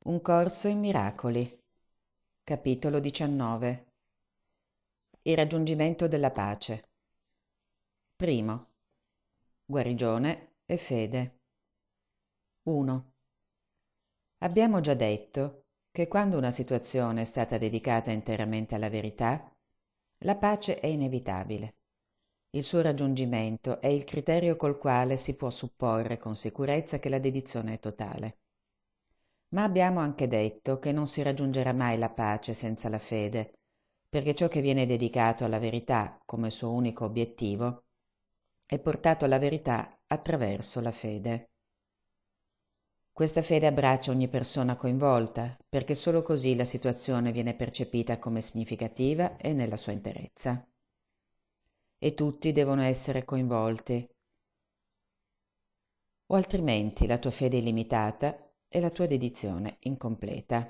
Un corso in miracoli. Capitolo 19. Il raggiungimento della pace. Primo. Guarigione e fede. 1. Abbiamo già detto che quando una situazione è stata dedicata interamente alla verità, la pace è inevitabile. Il suo raggiungimento è il criterio col quale si può supporre con sicurezza che la dedizione è totale. Ma abbiamo anche detto che non si raggiungerà mai la pace senza la fede, perché ciò che viene dedicato alla verità come suo unico obiettivo è portato alla verità attraverso la fede. Questa fede abbraccia ogni persona coinvolta, perché solo così la situazione viene percepita come significativa e nella sua interezza. E tutti devono essere coinvolti, o altrimenti la tua fede è limitata e la tua dedizione incompleta.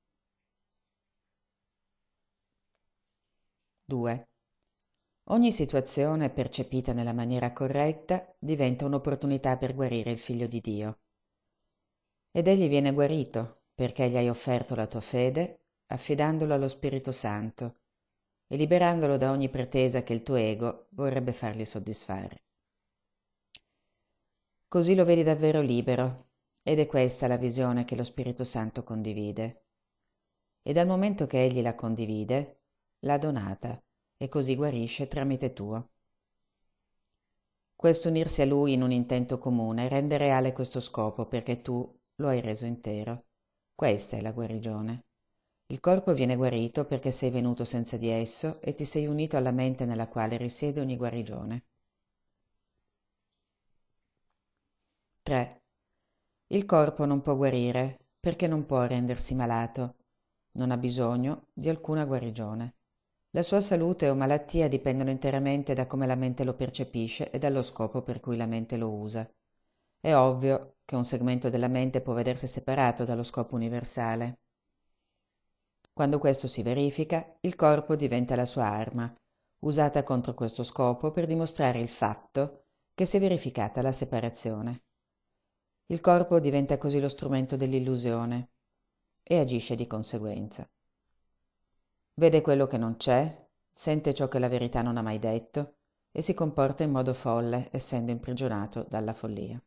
2. Ogni situazione percepita nella maniera corretta diventa un'opportunità per guarire il figlio di Dio. Ed egli viene guarito perché gli hai offerto la tua fede, affidandolo allo Spirito Santo e liberandolo da ogni pretesa che il tuo ego vorrebbe fargli soddisfare. Così lo vedi davvero libero, ed è questa la visione che lo Spirito Santo condivide. E dal momento che egli la condivide, l'ha donata e così guarisce tramite tuo. Questo unirsi a lui in un intento comune rende reale questo scopo perché tu lo hai reso intero. Questa è la guarigione. Il corpo viene guarito perché sei venuto senza di esso e ti sei unito alla mente nella quale risiede ogni guarigione. 3. Il corpo non può guarire perché non può rendersi malato. Non ha bisogno di alcuna guarigione. La sua salute o malattia dipendono interamente da come la mente lo percepisce e dallo scopo per cui la mente lo usa. È ovvio che un segmento della mente può vedersi separato dallo scopo universale. Quando questo si verifica, il corpo diventa la sua arma, usata contro questo scopo per dimostrare il fatto che si è verificata la separazione. Il corpo diventa così lo strumento dell'illusione e agisce di conseguenza. Vede quello che non c'è, sente ciò che la verità non ha mai detto e si comporta in modo folle, essendo imprigionato dalla follia.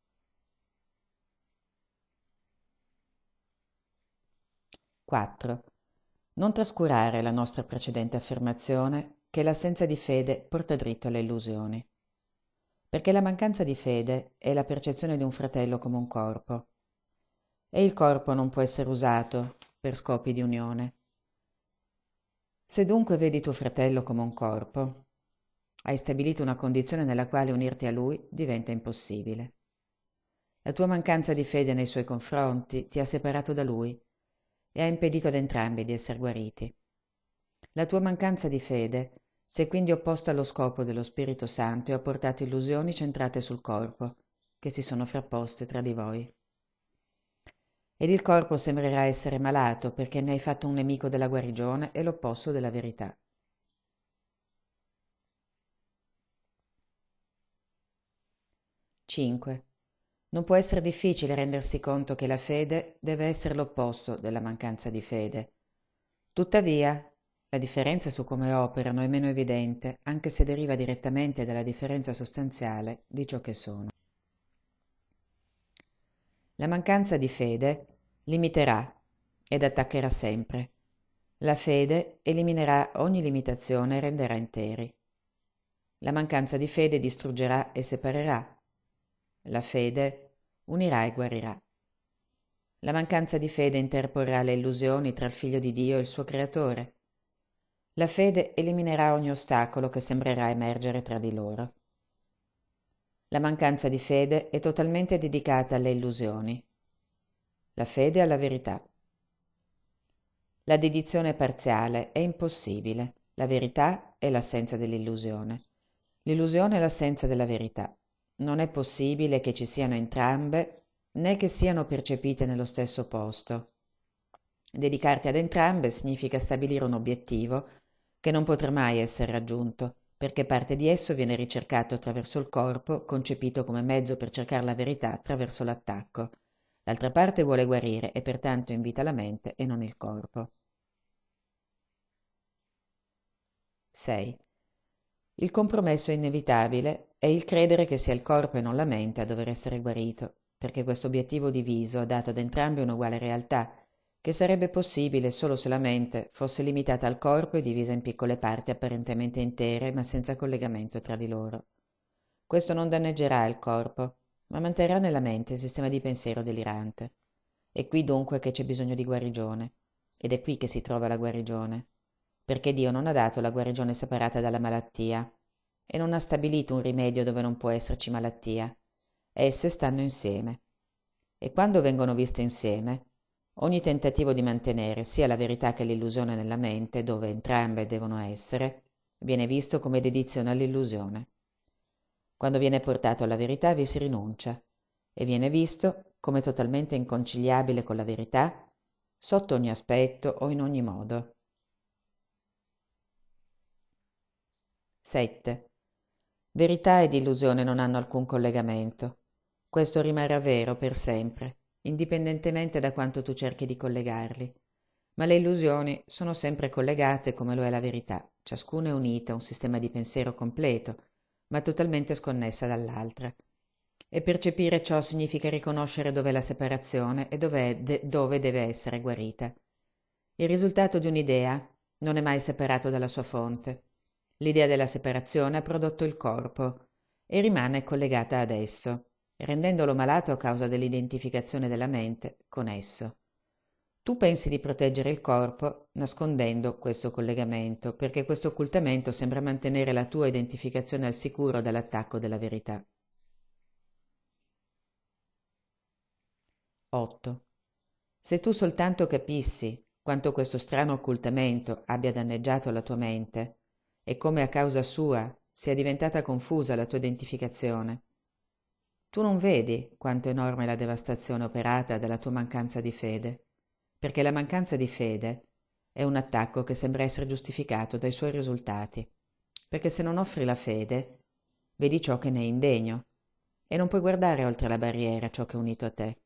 4. Non trascurare la nostra precedente affermazione che l'assenza di fede porta dritto alle illusioni. Perché la mancanza di fede è la percezione di un fratello come un corpo, e il corpo non può essere usato per scopi di unione. Se dunque vedi tuo fratello come un corpo, hai stabilito una condizione nella quale unirti a lui diventa impossibile. La tua mancanza di fede nei suoi confronti ti ha separato da lui e ha impedito ad entrambi di essere guariti. La tua mancanza di fede si è quindi opposta allo scopo dello Spirito Santo e ha portato illusioni centrate sul corpo, che si sono frapposte tra di voi. Ed il corpo sembrerà essere malato perché ne hai fatto un nemico della guarigione e l'opposto della verità. 5. Non può essere difficile rendersi conto che la fede deve essere l'opposto della mancanza di fede. Tuttavia, la differenza su come operano è meno evidente, anche se deriva direttamente dalla differenza sostanziale di ciò che sono. La mancanza di fede limiterà ed attaccherà sempre. La fede eliminerà ogni limitazione e renderà interi. La mancanza di fede distruggerà e separerà. La fede unirà e guarirà. La mancanza di fede interporrà le illusioni tra il Figlio di Dio e il suo Creatore. La fede eliminerà ogni ostacolo che sembrerà emergere tra di loro. La mancanza di fede è totalmente dedicata alle illusioni. La fede alla verità. La dedizione parziale è impossibile. La verità è l'assenza dell'illusione. L'illusione è l'assenza della verità. Non è possibile che ci siano entrambe, né che siano percepite nello stesso posto. Dedicarti ad entrambe significa stabilire un obiettivo che non potrà mai essere raggiunto, perché parte di esso viene ricercato attraverso il corpo, concepito come mezzo per cercare la verità attraverso l'attacco. L'altra parte vuole guarire e pertanto invita la mente e non il corpo. 6. Il compromesso è inevitabile è il credere che sia il corpo e non la mente a dover essere guarito, perché questo obiettivo diviso ha dato ad entrambi un'uguale realtà, che sarebbe possibile solo se la mente fosse limitata al corpo e divisa in piccole parti apparentemente intere ma senza collegamento tra di loro. Questo non danneggerà il corpo, ma manterrà nella mente il sistema di pensiero delirante. È qui dunque che c'è bisogno di guarigione, ed è qui che si trova la guarigione, perché Dio non ha dato la guarigione separata dalla malattia e non ha stabilito un rimedio dove non può esserci malattia. Esse stanno insieme. E quando vengono viste insieme, ogni tentativo di mantenere sia la verità che l'illusione nella mente, dove entrambe devono essere, viene visto come dedizione all'illusione. Quando viene portato alla verità vi si rinuncia e viene visto come totalmente inconciliabile con la verità sotto ogni aspetto o in ogni modo. 7. Verità ed illusione non hanno alcun collegamento. Questo rimarrà vero per sempre, indipendentemente da quanto tu cerchi di collegarli. Ma le illusioni sono sempre collegate come lo è la verità, ciascuna è unita a un sistema di pensiero completo, ma totalmente sconnessa dall'altra. E percepire ciò significa riconoscere dov'è la separazione e dove deve essere guarita. Il risultato di un'idea non è mai separato dalla sua fonte. L'idea della separazione ha prodotto il corpo e rimane collegata ad esso, rendendolo malato a causa dell'identificazione della mente con esso. Tu pensi di proteggere il corpo nascondendo questo collegamento, perché questo occultamento sembra mantenere la tua identificazione al sicuro dall'attacco della verità. 8. Se tu soltanto capissi quanto questo strano occultamento abbia danneggiato la tua mente e come a causa sua sia diventata confusa la tua identificazione, tu non vedi quanto enorme è la devastazione operata dalla tua mancanza di fede, perché la mancanza di fede è un attacco che sembra essere giustificato dai suoi risultati, perché se non offri la fede, vedi ciò che ne è indegno e non puoi guardare oltre la barriera ciò che è unito a te.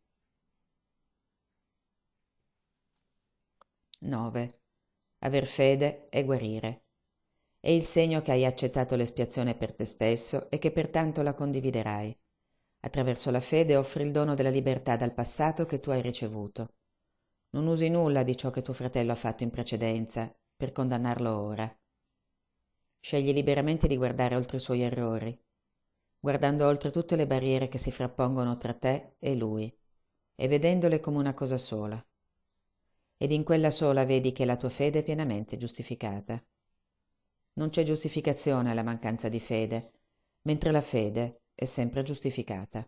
9. Aver fede è guarire. È il segno che hai accettato l'espiazione per te stesso e che pertanto la condividerai. Attraverso la fede offri il dono della libertà dal passato che tu hai ricevuto. Non usi nulla di ciò che tuo fratello ha fatto in precedenza per condannarlo ora. Scegli liberamente di guardare oltre i suoi errori, guardando oltre tutte le barriere che si frappongono tra te e lui, e vedendole come una cosa sola. Ed in quella sola vedi che la tua fede è pienamente giustificata. Non c'è giustificazione alla mancanza di fede, mentre la fede è sempre giustificata.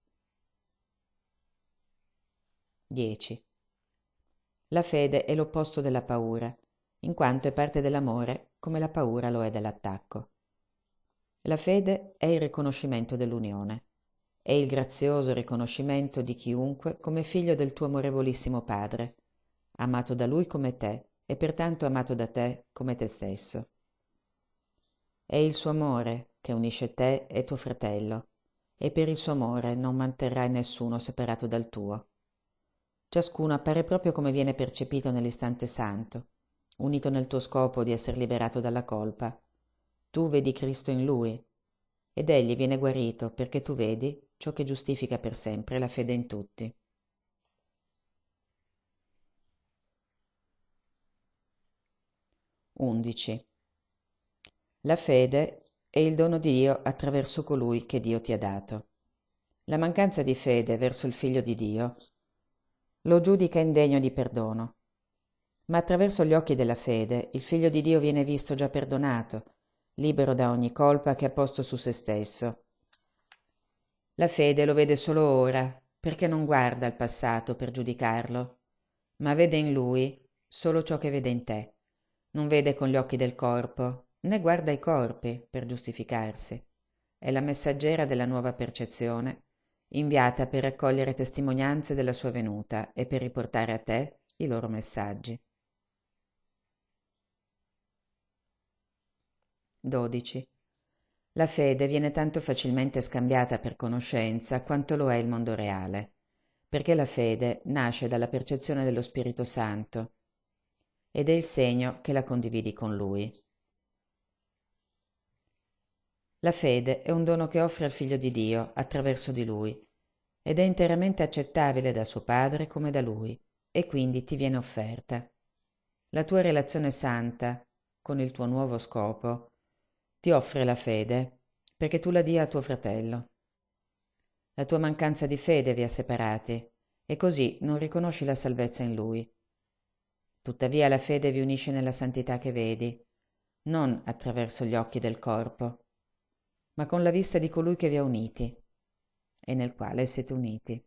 10. La fede è l'opposto della paura, in quanto è parte dell'amore come la paura lo è dell'attacco. La fede è il riconoscimento dell'unione, è il grazioso riconoscimento di chiunque come figlio del tuo amorevolissimo Padre, amato da Lui come te e pertanto amato da te come te stesso. È il suo amore che unisce te e tuo fratello, e per il suo amore non manterrai nessuno separato dal tuo. Ciascuno appare proprio come viene percepito nell'istante santo, unito nel tuo scopo di essere liberato dalla colpa. Tu vedi Cristo in lui, ed egli viene guarito perché tu vedi ciò che giustifica per sempre la fede in tutti. 11. La fede è il dono di Dio attraverso colui che Dio ti ha dato. La mancanza di fede verso il Figlio di Dio lo giudica indegno di perdono. Ma attraverso gli occhi della fede il Figlio di Dio viene visto già perdonato, libero da ogni colpa che ha posto su se stesso. La fede lo vede solo ora, perché non guarda al passato per giudicarlo, ma vede in lui solo ciò che vede in te. Non vede con gli occhi del corpo, né guarda i corpi per giustificarsi. È la messaggera della nuova percezione, inviata per raccogliere testimonianze della sua venuta e per riportare a te i loro messaggi. 12. La fede viene tanto facilmente scambiata per conoscenza quanto lo è il mondo reale, perché la fede nasce dalla percezione dello Spirito Santo ed è il segno che la condividi con Lui. La fede è un dono che offre al Figlio di Dio attraverso di Lui ed è interamente accettabile da suo Padre come da Lui e quindi ti viene offerta. La tua relazione santa con il tuo nuovo scopo ti offre la fede perché tu la dia a tuo fratello. La tua mancanza di fede vi ha separati e così non riconosci la salvezza in Lui. Tuttavia la fede vi unisce nella santità che vedi, non attraverso gli occhi del corpo, ma con la vista di colui che vi ha uniti e nel quale siete uniti.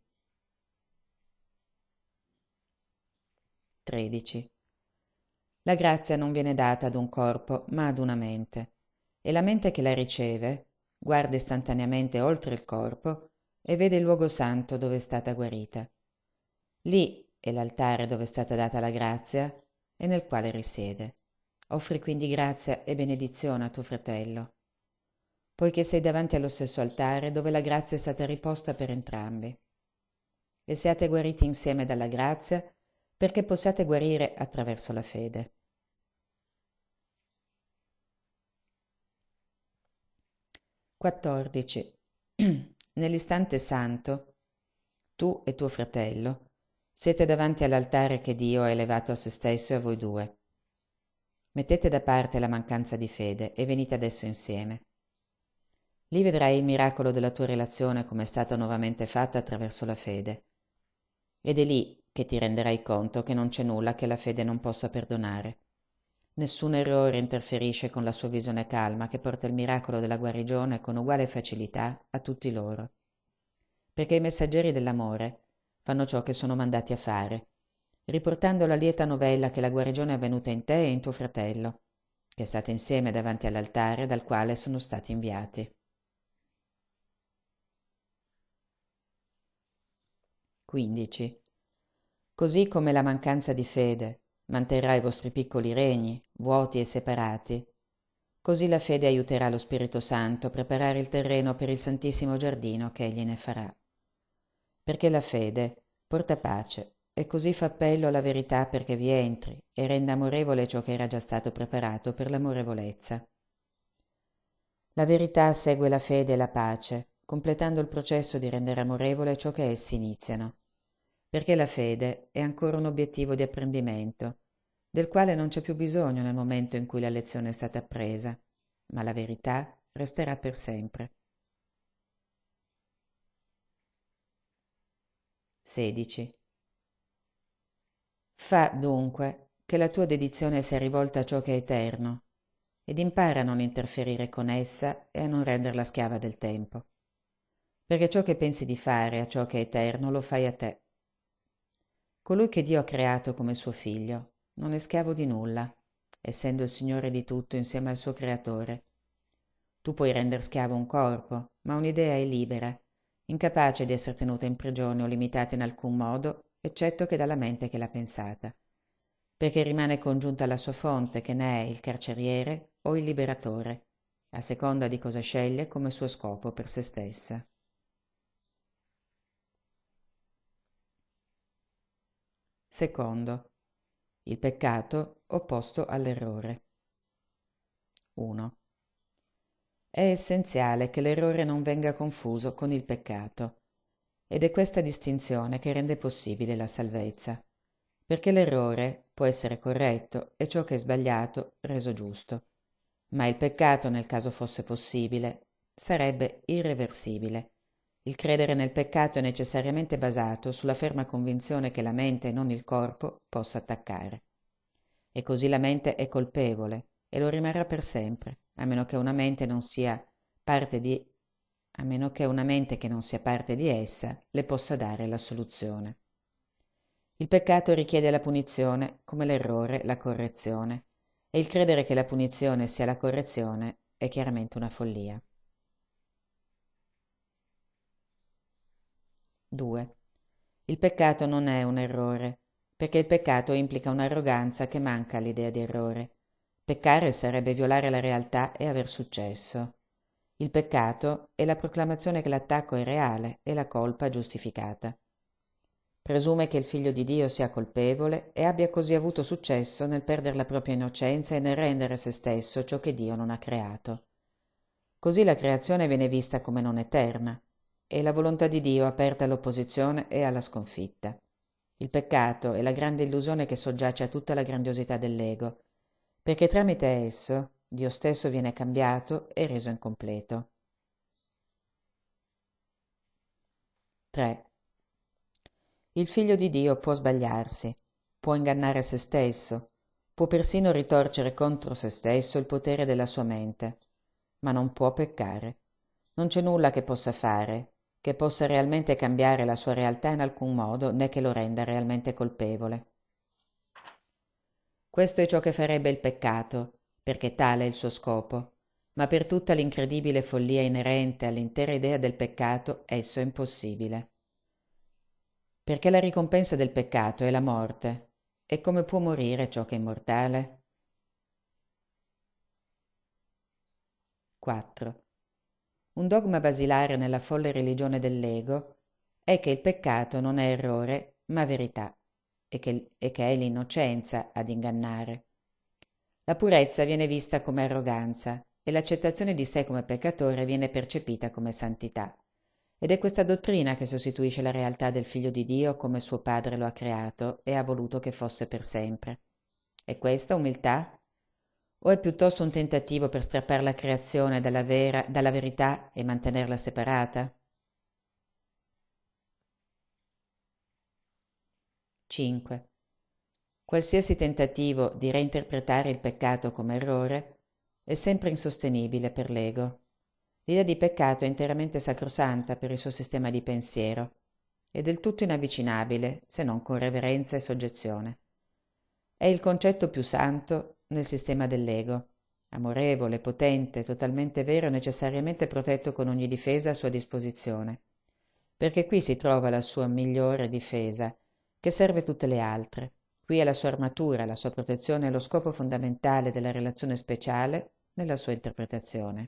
13. La grazia non viene data ad un corpo, ma ad una mente, e la mente che la riceve guarda istantaneamente oltre il corpo e vede il luogo santo dove è stata guarita. Lì è l'altare dove è stata data la grazia e nel quale risiede. Offri quindi grazia e benedizione a tuo fratello, poiché sei davanti allo stesso altare dove la grazia è stata riposta per entrambi. E siate guariti insieme dalla grazia perché possiate guarire attraverso la fede. 14. Nell'istante santo, tu e tuo fratello siete davanti all'altare che Dio ha elevato a se stesso e a voi due. Mettete da parte la mancanza di fede e venite adesso insieme. Lì vedrai il miracolo della tua relazione come è stata nuovamente fatta attraverso la fede. Ed è lì che ti renderai conto che non c'è nulla che la fede non possa perdonare. Nessun errore interferisce con la sua visione calma che porta il miracolo della guarigione con uguale facilità a tutti loro. Perché i messaggeri dell'amore fanno ciò che sono mandati a fare, riportando la lieta novella che la guarigione è avvenuta in te e in tuo fratello, che state insieme davanti all'altare dal quale sono stati inviati. 15. Così come la mancanza di fede manterrà i vostri piccoli regni, vuoti e separati, così la fede aiuterà lo Spirito Santo a preparare il terreno per il santissimo giardino che egli ne farà. Perché la fede porta pace e così fa appello alla verità perché vi entri e renda amorevole ciò che era già stato preparato per l'amorevolezza. La verità segue la fede e la pace, completando il processo di rendere amorevole ciò che essi iniziano. Perché la fede è ancora un obiettivo di apprendimento, del quale non c'è più bisogno nel momento in cui la lezione è stata appresa, ma la verità resterà per sempre. 16. Fa, dunque, che la tua dedizione sia rivolta a ciò che è eterno, ed impara a non interferire con essa e a non renderla schiava del tempo. Perché ciò che pensi di fare a ciò che è eterno lo fai a te. Colui che Dio ha creato come suo figlio non è schiavo di nulla, essendo il Signore di tutto insieme al suo Creatore. Tu puoi rendere schiavo un corpo, ma un'idea è libera, incapace di essere tenuta in prigione o limitata in alcun modo, eccetto che dalla mente che l'ha pensata, perché rimane congiunta alla sua fonte che ne è il carceriere o il liberatore, a seconda di cosa sceglie come suo scopo per se stessa. Secondo, il peccato opposto all'errore. 1. È essenziale che l'errore non venga confuso con il peccato, ed è questa distinzione che rende possibile la salvezza, perché l'errore può essere corretto e ciò che è sbagliato reso giusto, ma il peccato, nel caso fosse possibile, sarebbe irreversibile. Il credere nel peccato è necessariamente basato sulla ferma convinzione che la mente e non il corpo possa attaccare. E così la mente è colpevole e lo rimarrà per sempre, a meno che una mente non sia parte di a meno che una mente che non sia parte di essa le possa dare la soluzione. Il peccato richiede la punizione come l'errore la correzione, e il credere che la punizione sia la correzione è chiaramente una follia. 2. Il peccato non è un errore, perché il peccato implica un'arroganza che manca all'idea di errore. Peccare sarebbe violare la realtà e aver successo. Il peccato è la proclamazione che l'attacco è reale e la colpa giustificata. Presume che il figlio di Dio sia colpevole e abbia così avuto successo nel perdere la propria innocenza e nel rendere se stesso ciò che Dio non ha creato. Così la creazione viene vista come non eterna e la volontà di Dio aperta all'opposizione e alla sconfitta. Il peccato è la grande illusione che soggiace a tutta la grandiosità dell'ego, perché tramite esso Dio stesso viene cambiato e reso incompleto. 3. Il figlio di Dio può sbagliarsi, può ingannare se stesso, può persino ritorcere contro se stesso il potere della sua mente, ma non può peccare. Non c'è nulla che possa fare, che possa realmente cambiare la sua realtà in alcun modo, né che lo renda realmente colpevole. Questo è ciò che farebbe il peccato, perché tale è il suo scopo, ma per tutta l'incredibile follia inerente all'intera idea del peccato esso è impossibile. Perché la ricompensa del peccato è la morte, e come può morire ciò che è immortale? 4. Un dogma basilare nella folle religione dell'ego è che il peccato non è errore, ma verità, e che è l'innocenza ad ingannare. La purezza viene vista come arroganza e l'accettazione di sé come peccatore viene percepita come santità. Ed è questa dottrina che sostituisce la realtà del Figlio di Dio come suo Padre lo ha creato e ha voluto che fosse per sempre. È questa umiltà? O è piuttosto un tentativo per strappare la creazione dalla verità e mantenerla separata? 5. Qualsiasi tentativo di reinterpretare il peccato come errore è sempre insostenibile per l'ego. L'idea di peccato è interamente sacrosanta per il suo sistema di pensiero e del tutto inavvicinabile se non con reverenza e soggezione. È il concetto più santo nel sistema dell'ego, amorevole, potente, totalmente vero e necessariamente protetto con ogni difesa a sua disposizione, perché qui si trova la sua migliore difesa, che serve tutte le altre. Qui è la sua armatura, la sua protezione e lo scopo fondamentale della relazione speciale nella sua interpretazione.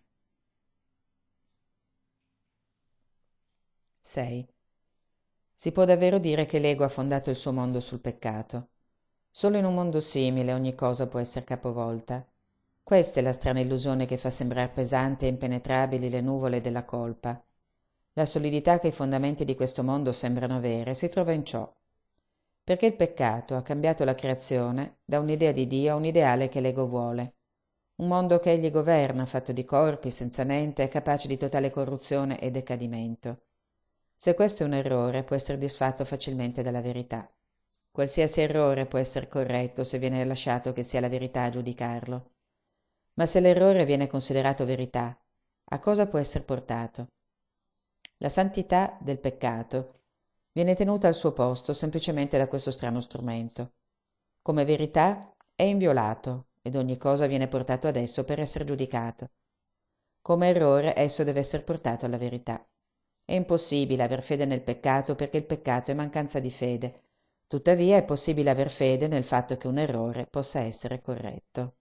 6. Si può davvero dire che l'ego ha fondato il suo mondo sul peccato. Solo in un mondo simile ogni cosa può essere capovolta. Questa è la strana illusione che fa sembrar pesanti e impenetrabili le nuvole della colpa. La solidità che i fondamenti di questo mondo sembrano avere si trova in ciò, perché il peccato ha cambiato la creazione da un'idea di Dio a un ideale che l'ego vuole. Un mondo che egli governa, fatto di corpi, senza mente e capace di totale corruzione e decadimento. Se questo è un errore, può essere disfatto facilmente dalla verità. Qualsiasi errore può essere corretto se viene lasciato che sia la verità a giudicarlo. Ma se l'errore viene considerato verità, a cosa può essere portato? La santità del peccato viene tenuta al suo posto semplicemente da questo strano strumento. Come verità è inviolato ed ogni cosa viene portato ad esso per essere giudicato. Come errore esso deve essere portato alla verità. È impossibile aver fede nel peccato perché il peccato è mancanza di fede. Tuttavia è possibile aver fede nel fatto che un errore possa essere corretto.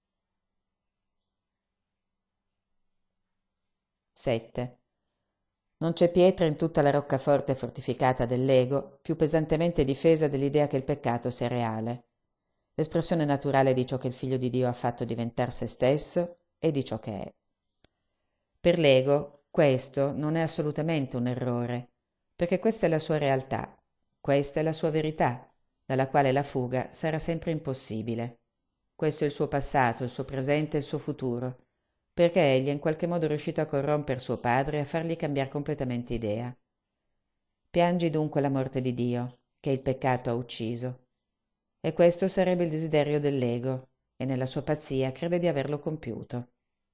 7. Non c'è pietra in tutta la roccaforte fortificata dell'ego più pesantemente difesa dell'idea che il peccato sia reale, l'espressione naturale di ciò che il Figlio di Dio ha fatto diventar se stesso e di ciò che è. Per l'ego questo non è assolutamente un errore, perché questa è la sua realtà, questa è la sua verità, dalla quale la fuga sarà sempre impossibile. Questo è il suo passato, il suo presente e il suo futuro, perché egli è in qualche modo riuscito a corromper suo padre e a fargli cambiar completamente idea. Piangi dunque la morte di Dio, che il peccato ha ucciso. E questo sarebbe il desiderio dell'ego, e nella sua pazzia crede di averlo compiuto.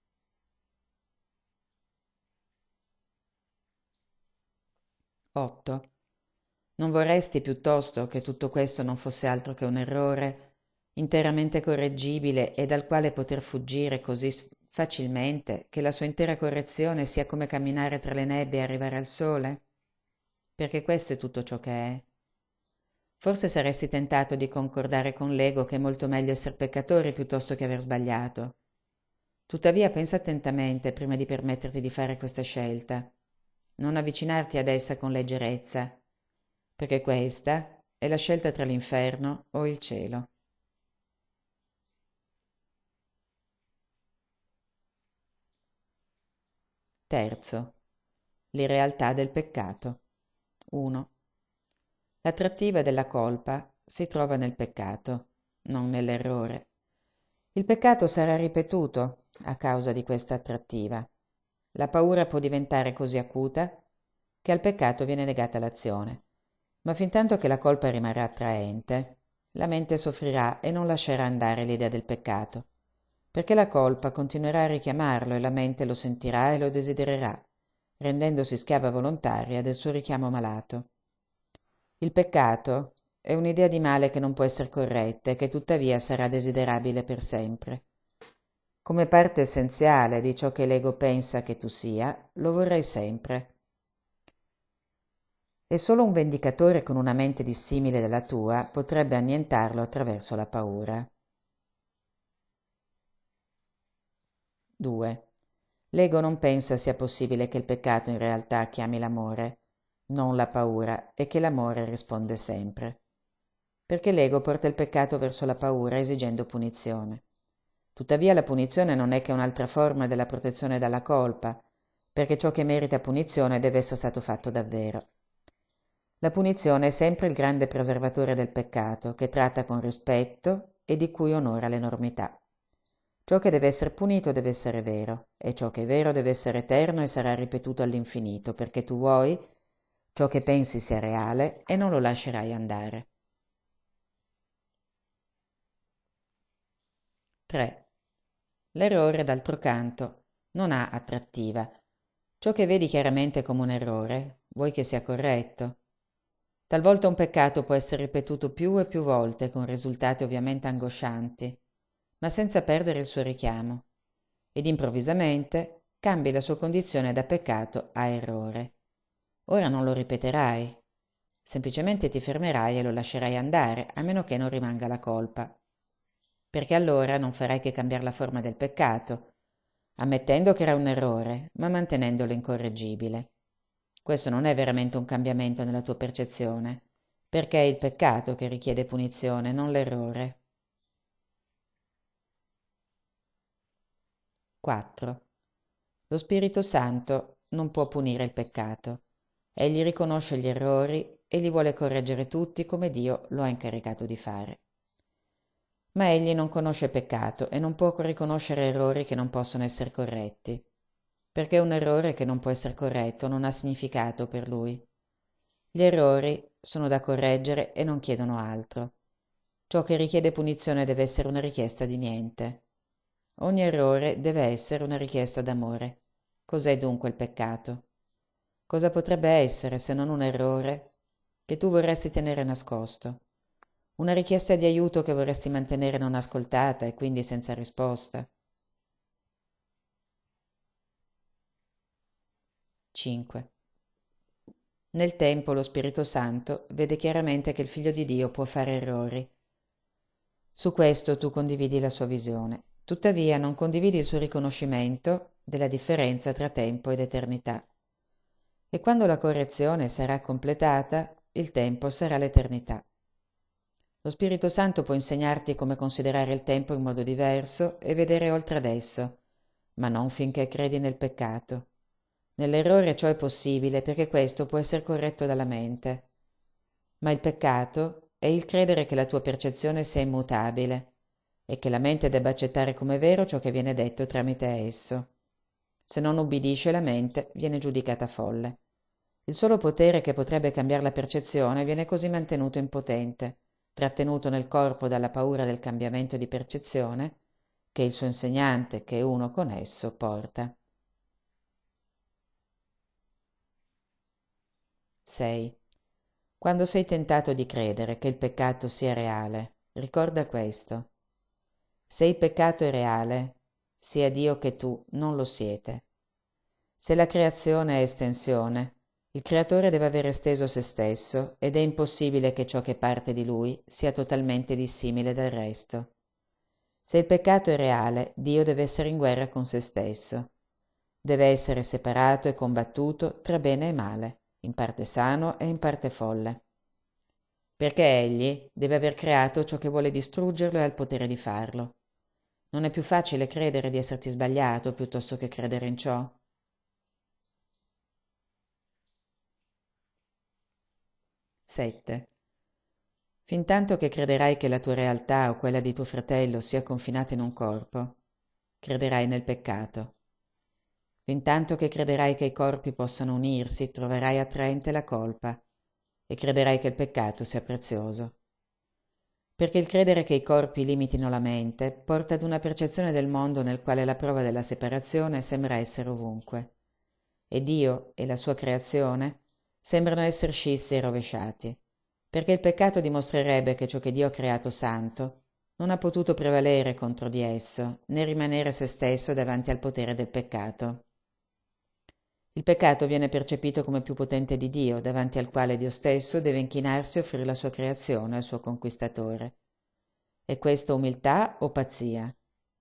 8. Non vorresti piuttosto che tutto questo non fosse altro che un errore, interamente correggibile e dal quale poter fuggire così facilmente che la sua intera correzione sia come camminare tra le nebbie e arrivare al sole? Perché questo è tutto ciò che è. Forse saresti tentato di concordare con l'ego che è molto meglio essere peccatori piuttosto che aver sbagliato. Tuttavia pensa attentamente prima di permetterti di fare questa scelta. Non avvicinarti ad essa con leggerezza. perché questa è la scelta tra l'inferno o il cielo. Terzo, l'irrealtà del peccato. 1. L'attrattiva della colpa si trova nel peccato, non nell'errore. Il peccato sarà ripetuto a causa di questa attrattiva. La paura può diventare così acuta che al peccato viene negata l'azione, ma fintanto che la colpa rimarrà attraente, la mente soffrirà e non lascerà andare l'idea del peccato, perché la colpa continuerà a richiamarlo e la mente lo sentirà e lo desidererà, rendendosi schiava volontaria del suo richiamo malato. Il peccato è un'idea di male che non può essere corretta e che tuttavia sarà desiderabile per sempre. Come parte essenziale di ciò che l'ego pensa che tu sia, lo vorrai sempre. E solo un vendicatore con una mente dissimile dalla tua potrebbe annientarlo attraverso la paura. 2. L'ego non pensa sia possibile che il peccato in realtà chiami l'amore, non la paura, e che l'amore risponde sempre. Perché l'ego porta il peccato verso la paura esigendo punizione. Tuttavia la punizione non è che un'altra forma della protezione dalla colpa, perché ciò che merita punizione deve essere stato fatto davvero. La punizione è sempre il grande preservatore del peccato, che tratta con rispetto e di cui onora l'enormità. Ciò che deve essere punito deve essere vero, e ciò che è vero deve essere eterno e sarà ripetuto all'infinito, perché tu vuoi ciò che pensi sia reale e non lo lascerai andare. 3. L'errore, d'altro canto, non ha attrattiva. Ciò che vedi chiaramente come un errore, vuoi che sia corretto. Talvolta un peccato può essere ripetuto più e più volte, con risultati ovviamente angoscianti, ma senza perdere il suo richiamo, ed improvvisamente cambi la sua condizione da peccato a errore. Ora non lo ripeterai, semplicemente ti fermerai e lo lascerai andare, a meno che non rimanga la colpa, perché allora non farai che cambiare la forma del peccato, ammettendo che era un errore, ma mantenendolo incorreggibile. Questo non è veramente un cambiamento nella tua percezione, perché è il peccato che richiede punizione, non l'errore. 4. Lo Spirito Santo non può punire il peccato. Egli riconosce gli errori e li vuole correggere tutti come Dio lo ha incaricato di fare. Ma egli non conosce peccato e non può riconoscere errori che non possono essere corretti, perché un errore che non può essere corretto non ha significato per lui. Gli errori sono da correggere e non chiedono altro. Ciò che richiede punizione deve essere una richiesta di niente. Ogni errore deve essere una richiesta d'amore. Cos'è dunque il peccato? Cosa potrebbe essere se non un errore che tu vorresti tenere nascosto? Una richiesta di aiuto che vorresti mantenere non ascoltata e quindi senza risposta? 5. Nel tempo lo Spirito Santo vede chiaramente che il Figlio di Dio può fare errori. Su questo tu condividi la sua visione. Tuttavia non condividi il suo riconoscimento della differenza tra tempo ed eternità. E quando la correzione sarà completata, il tempo sarà l'eternità. Lo Spirito Santo può insegnarti come considerare il tempo in modo diverso e vedere oltre ad esso, ma non finché credi nel peccato. Nell'errore ciò è possibile perché questo può essere corretto dalla mente. Ma il peccato è il credere che la tua percezione sia immutabile e che la mente debba accettare come vero ciò che viene detto tramite esso. Se non ubbidisce la mente, viene giudicata folle. Il solo potere che potrebbe cambiare la percezione viene così mantenuto impotente, trattenuto nel corpo dalla paura del cambiamento di percezione che il suo insegnante, che è uno con esso, porta. 6. Quando sei tentato di credere che il peccato sia reale, ricorda questo. Se il peccato è reale, sia Dio che tu non lo siete. Se la creazione è estensione, il creatore deve aver esteso se stesso ed è impossibile che ciò che parte di lui sia totalmente dissimile dal resto. Se il peccato è reale, Dio deve essere in guerra con se stesso. Deve essere separato e combattuto tra bene e male, in parte sano e in parte folle. perché egli deve aver creato ciò che vuole distruggerlo e ha il potere di farlo. Non è più facile credere di esserti sbagliato piuttosto che credere in ciò? 7. Fintanto che crederai che la tua realtà o quella di tuo fratello sia confinata in un corpo, crederai nel peccato. Fintanto che crederai che i corpi possano unirsi, troverai attraente la colpa e crederai che il peccato sia prezioso. Perché il credere che i corpi limitino la mente porta ad una percezione del mondo nel quale la prova della separazione sembra essere ovunque, e Dio e la sua creazione sembrano essere scissi e rovesciati, perché il peccato dimostrerebbe che ciò che Dio ha creato santo non ha potuto prevalere contro di esso, né rimanere se stesso davanti al potere del peccato. Il peccato viene percepito come più potente di Dio, davanti al quale Dio stesso deve inchinarsi e offrire la sua creazione al suo conquistatore. È questa umiltà o pazzia?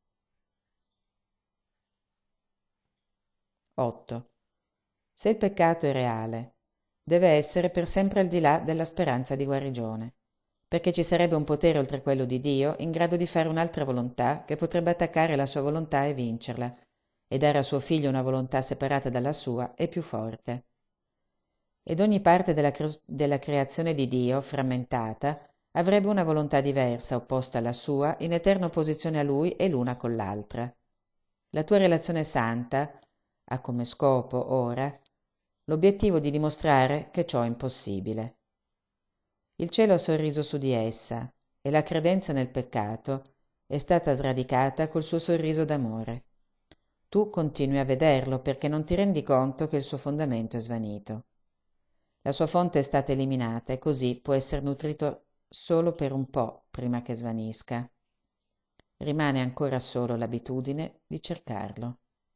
8. Se il peccato è reale, deve essere per sempre al di là della speranza di guarigione, perché ci sarebbe un potere oltre quello di Dio in grado di fare un'altra volontà che potrebbe attaccare la sua volontà e vincerla, e dare a suo figlio una volontà separata dalla sua e più forte. Ed ogni parte della creazione di Dio, frammentata, avrebbe una volontà diversa, opposta alla sua, in eterna opposizione a lui e l'una con l'altra. La tua relazione santa ha come scopo, ora, l'obiettivo di dimostrare che ciò è impossibile. Il cielo ha sorriso su di essa e la credenza nel peccato è stata sradicata col suo sorriso d'amore. Tu continui a vederlo perché non ti rendi conto che il suo fondamento è svanito. La sua fonte è stata eliminata e così può essere nutrito solo per un po' prima che svanisca. Rimane ancora solo l'abitudine di cercarlo.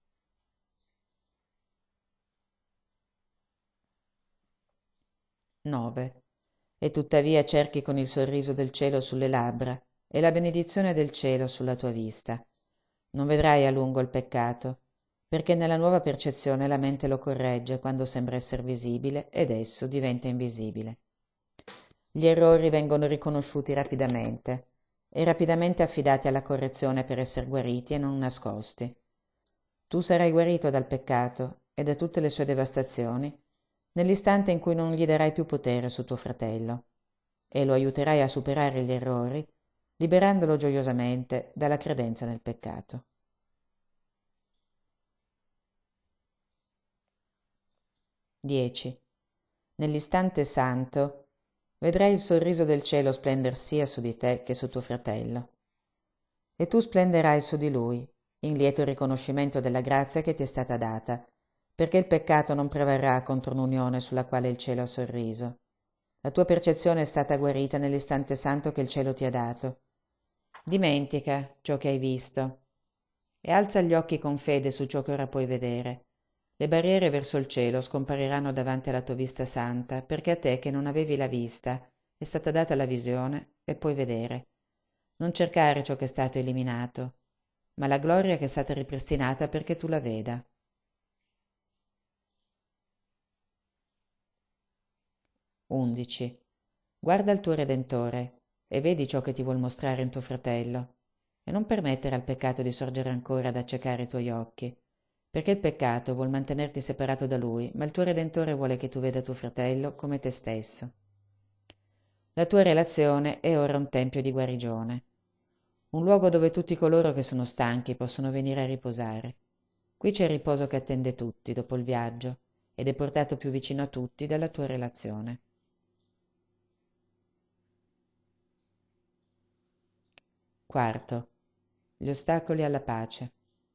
9. E tuttavia cerchi con il sorriso del cielo sulle labbra e la benedizione del cielo sulla tua vista. Non vedrai a lungo il peccato, perché nella nuova percezione la mente lo corregge quando sembra essere visibile ed esso diventa invisibile. Gli errori vengono riconosciuti rapidamente e rapidamente affidati alla correzione per essere guariti e non nascosti. Tu sarai guarito dal peccato e da tutte le sue devastazioni nell'istante in cui non gli darai più potere su tuo fratello e lo aiuterai a superare gli errori, liberandolo gioiosamente dalla credenza nel peccato. 10. Nell'istante santo vedrai il sorriso del cielo splender sia su di te che su tuo fratello. E tu splenderai su di lui, in lieto riconoscimento della grazia che ti è stata data, perché il peccato non prevarrà contro un'unione sulla quale il cielo ha sorriso. La tua percezione è stata guarita nell'istante santo che il cielo ti ha dato. Dimentica ciò che hai visto e alza gli occhi con fede su ciò che ora puoi vedere. Le barriere verso il cielo scompariranno davanti alla tua vista santa, perché a te che non avevi la vista è stata data la visione e puoi vedere. Non cercare ciò che è stato eliminato, ma la gloria che è stata ripristinata perché tu la veda. 11. Guarda il tuo Redentore e vedi ciò che ti vuol mostrare in tuo fratello, e non permettere al peccato di sorgere ancora ad accecare i tuoi occhi, perché il peccato vuol mantenerti separato da lui, ma il tuo Redentore vuole che tu veda tuo fratello come te stesso. La tua relazione è ora un tempio di guarigione, un luogo dove tutti coloro che sono stanchi possono venire a riposare. Qui c'è il riposo che attende tutti dopo il viaggio ed è portato più vicino a tutti dalla tua relazione. Quarto. Gli ostacoli alla pace.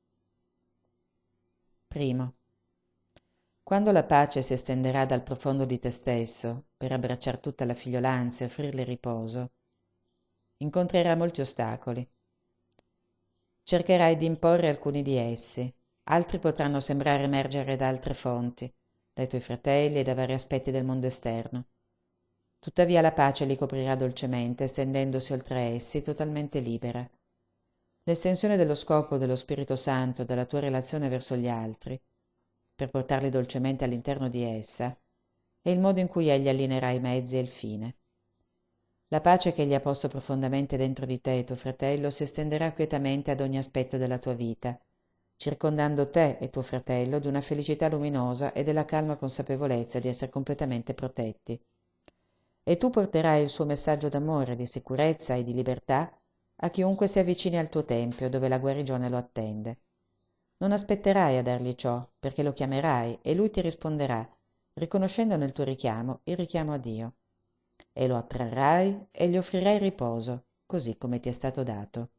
Primo. Quando la pace si estenderà dal profondo di te stesso per abbracciar tutta la figliolanza e offrirle riposo, incontrerà molti ostacoli. Cercherai di imporre alcuni di essi, altri potranno sembrare emergere da altre fonti, dai tuoi fratelli e da vari aspetti del mondo esterno. Tuttavia la pace li coprirà dolcemente, estendendosi oltre essi, totalmente libera. L'estensione dello scopo dello Spirito Santo dalla tua relazione verso gli altri, per portarli dolcemente all'interno di essa, è il modo in cui egli allineerà i mezzi e il fine. La pace che egli ha posto profondamente dentro di te, tuo fratello, si estenderà quietamente ad ogni aspetto della tua vita, circondando te e tuo fratello di una felicità luminosa e della calma consapevolezza di essere completamente protetti. E tu porterai il suo messaggio d'amore, di sicurezza e di libertà a chiunque si avvicini al tuo tempio dove la guarigione lo attende. Non aspetterai a dargli ciò, perché lo chiamerai e lui ti risponderà, riconoscendo nel tuo richiamo il richiamo a Dio. E lo attrarrai e gli offrirai riposo, così come ti è stato dato.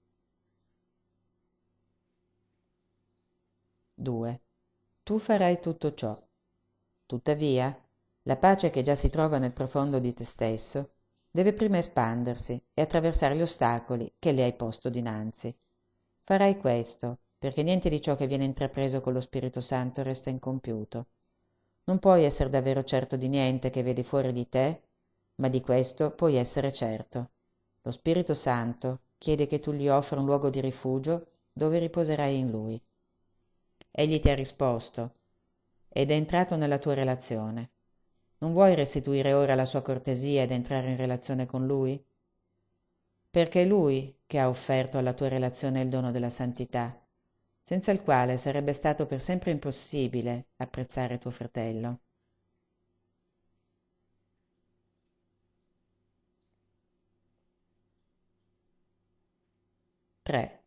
2. Tu farai tutto ciò. Tuttavia, la pace che già si trova nel profondo di te stesso deve prima espandersi e attraversare gli ostacoli che le hai posto dinanzi. Farai questo, perché niente di ciò che viene intrapreso con lo Spirito Santo resta incompiuto. Non puoi essere davvero certo di niente che vedi fuori di te, ma di questo puoi essere certo. Lo Spirito Santo chiede che tu gli offra un luogo di rifugio dove riposerai in Lui. Egli ti ha risposto ed è entrato nella tua relazione. Non vuoi restituire ora la sua cortesia ed entrare in relazione con Lui? Perché è Lui che ha offerto alla tua relazione il dono della santità, senza il quale sarebbe stato per sempre impossibile apprezzare tuo fratello. 3.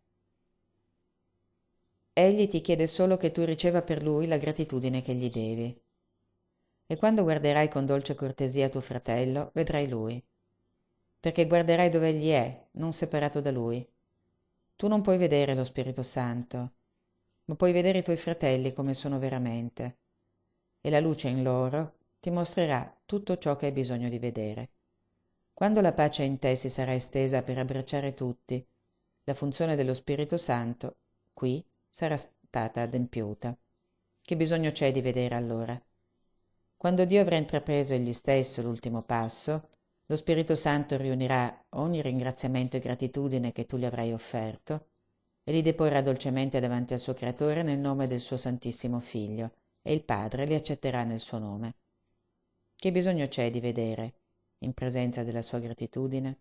Egli ti chiede solo che tu riceva per lui la gratitudine che gli devi. E quando guarderai con dolce cortesia tuo fratello, vedrai lui, perché guarderai dove egli è, non separato da lui. Tu non puoi vedere lo Spirito Santo, ma puoi vedere i tuoi fratelli come sono veramente, e la luce in loro ti mostrerà tutto ciò che hai bisogno di vedere. Quando la pace in te si sarà estesa per abbracciare tutti, la funzione dello Spirito Santo qui sarà stata adempiuta. Che bisogno c'è di vedere allora? Quando Dio avrà intrapreso egli stesso l'ultimo passo, lo Spirito Santo riunirà ogni ringraziamento e gratitudine che tu gli avrai offerto e li deporrà dolcemente davanti al suo Creatore nel nome del suo Santissimo Figlio, e il Padre li accetterà nel suo nome. Che bisogno c'è di vedere in presenza della sua gratitudine?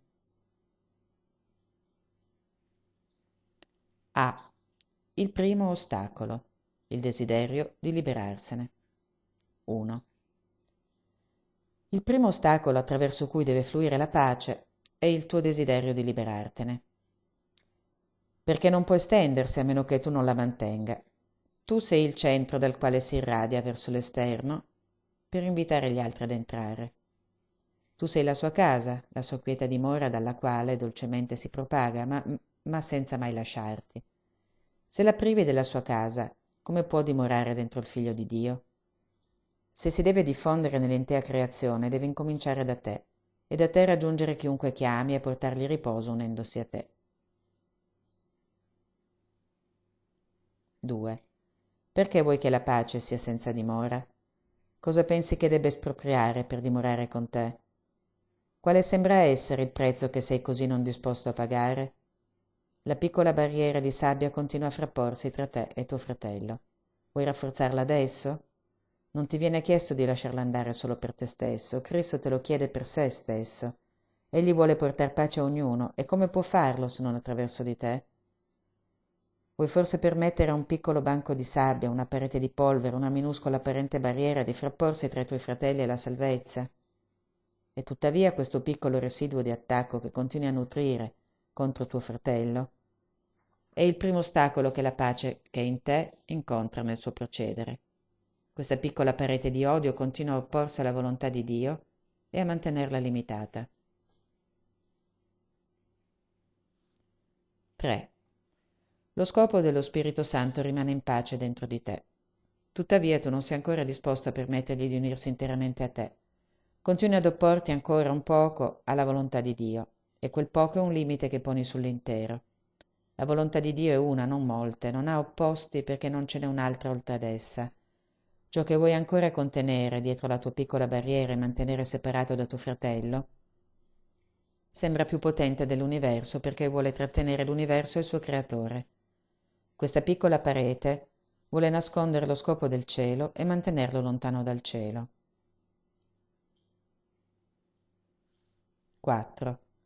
A. Il primo ostacolo, il desiderio di liberarsene. 1. Il primo ostacolo attraverso cui deve fluire la pace è il tuo desiderio di liberartene, perché non può estendersi a meno che tu non la mantenga. Tu sei il centro dal quale si irradia verso l'esterno per invitare gli altri ad entrare. Tu sei la sua casa, la sua quieta dimora dalla quale dolcemente si propaga, ma senza mai lasciarti. Se la privi della sua casa, come può dimorare dentro il Figlio di Dio? Se si deve diffondere nell'intera creazione, deve incominciare da te, e da te raggiungere chiunque chiami e portargli riposo unendosi a te. 2. Perché vuoi che la pace sia senza dimora? Cosa pensi che debba espropriare per dimorare con te? Quale sembra essere il prezzo che sei così non disposto a pagare? La piccola barriera di sabbia continua a frapporsi tra te e tuo fratello. Vuoi rafforzarla adesso? Non ti viene chiesto di lasciarla andare solo per te stesso, Cristo te lo chiede per sé stesso. Egli vuole portar pace a ognuno, e come può farlo se non attraverso di te? Vuoi forse permettere a un piccolo banco di sabbia, una parete di polvere, una minuscola apparente barriera di frapporsi tra i tuoi fratelli e la salvezza? E tuttavia questo piccolo residuo di attacco che continui a nutrire contro tuo fratello è il primo ostacolo che la pace che è in te incontra nel suo procedere. Questa piccola parete di odio continua a opporsi alla volontà di Dio e a mantenerla limitata. 3. Lo scopo dello Spirito Santo rimane in pace dentro di te. Tuttavia tu non sei ancora disposto a permettergli di unirsi interamente a te. Continui ad opporti ancora un poco alla volontà di Dio, e quel poco è un limite che poni sull'intero. La volontà di Dio è una, non molte, non ha opposti perché non ce n'è un'altra oltre ad essa. Ciò che vuoi ancora contenere dietro la tua piccola barriera e mantenere separato da tuo fratello sembra più potente dell'universo perché vuole trattenere l'universo e il suo creatore. Questa piccola parete vuole nascondere lo scopo del cielo e mantenerlo lontano dal cielo. 4.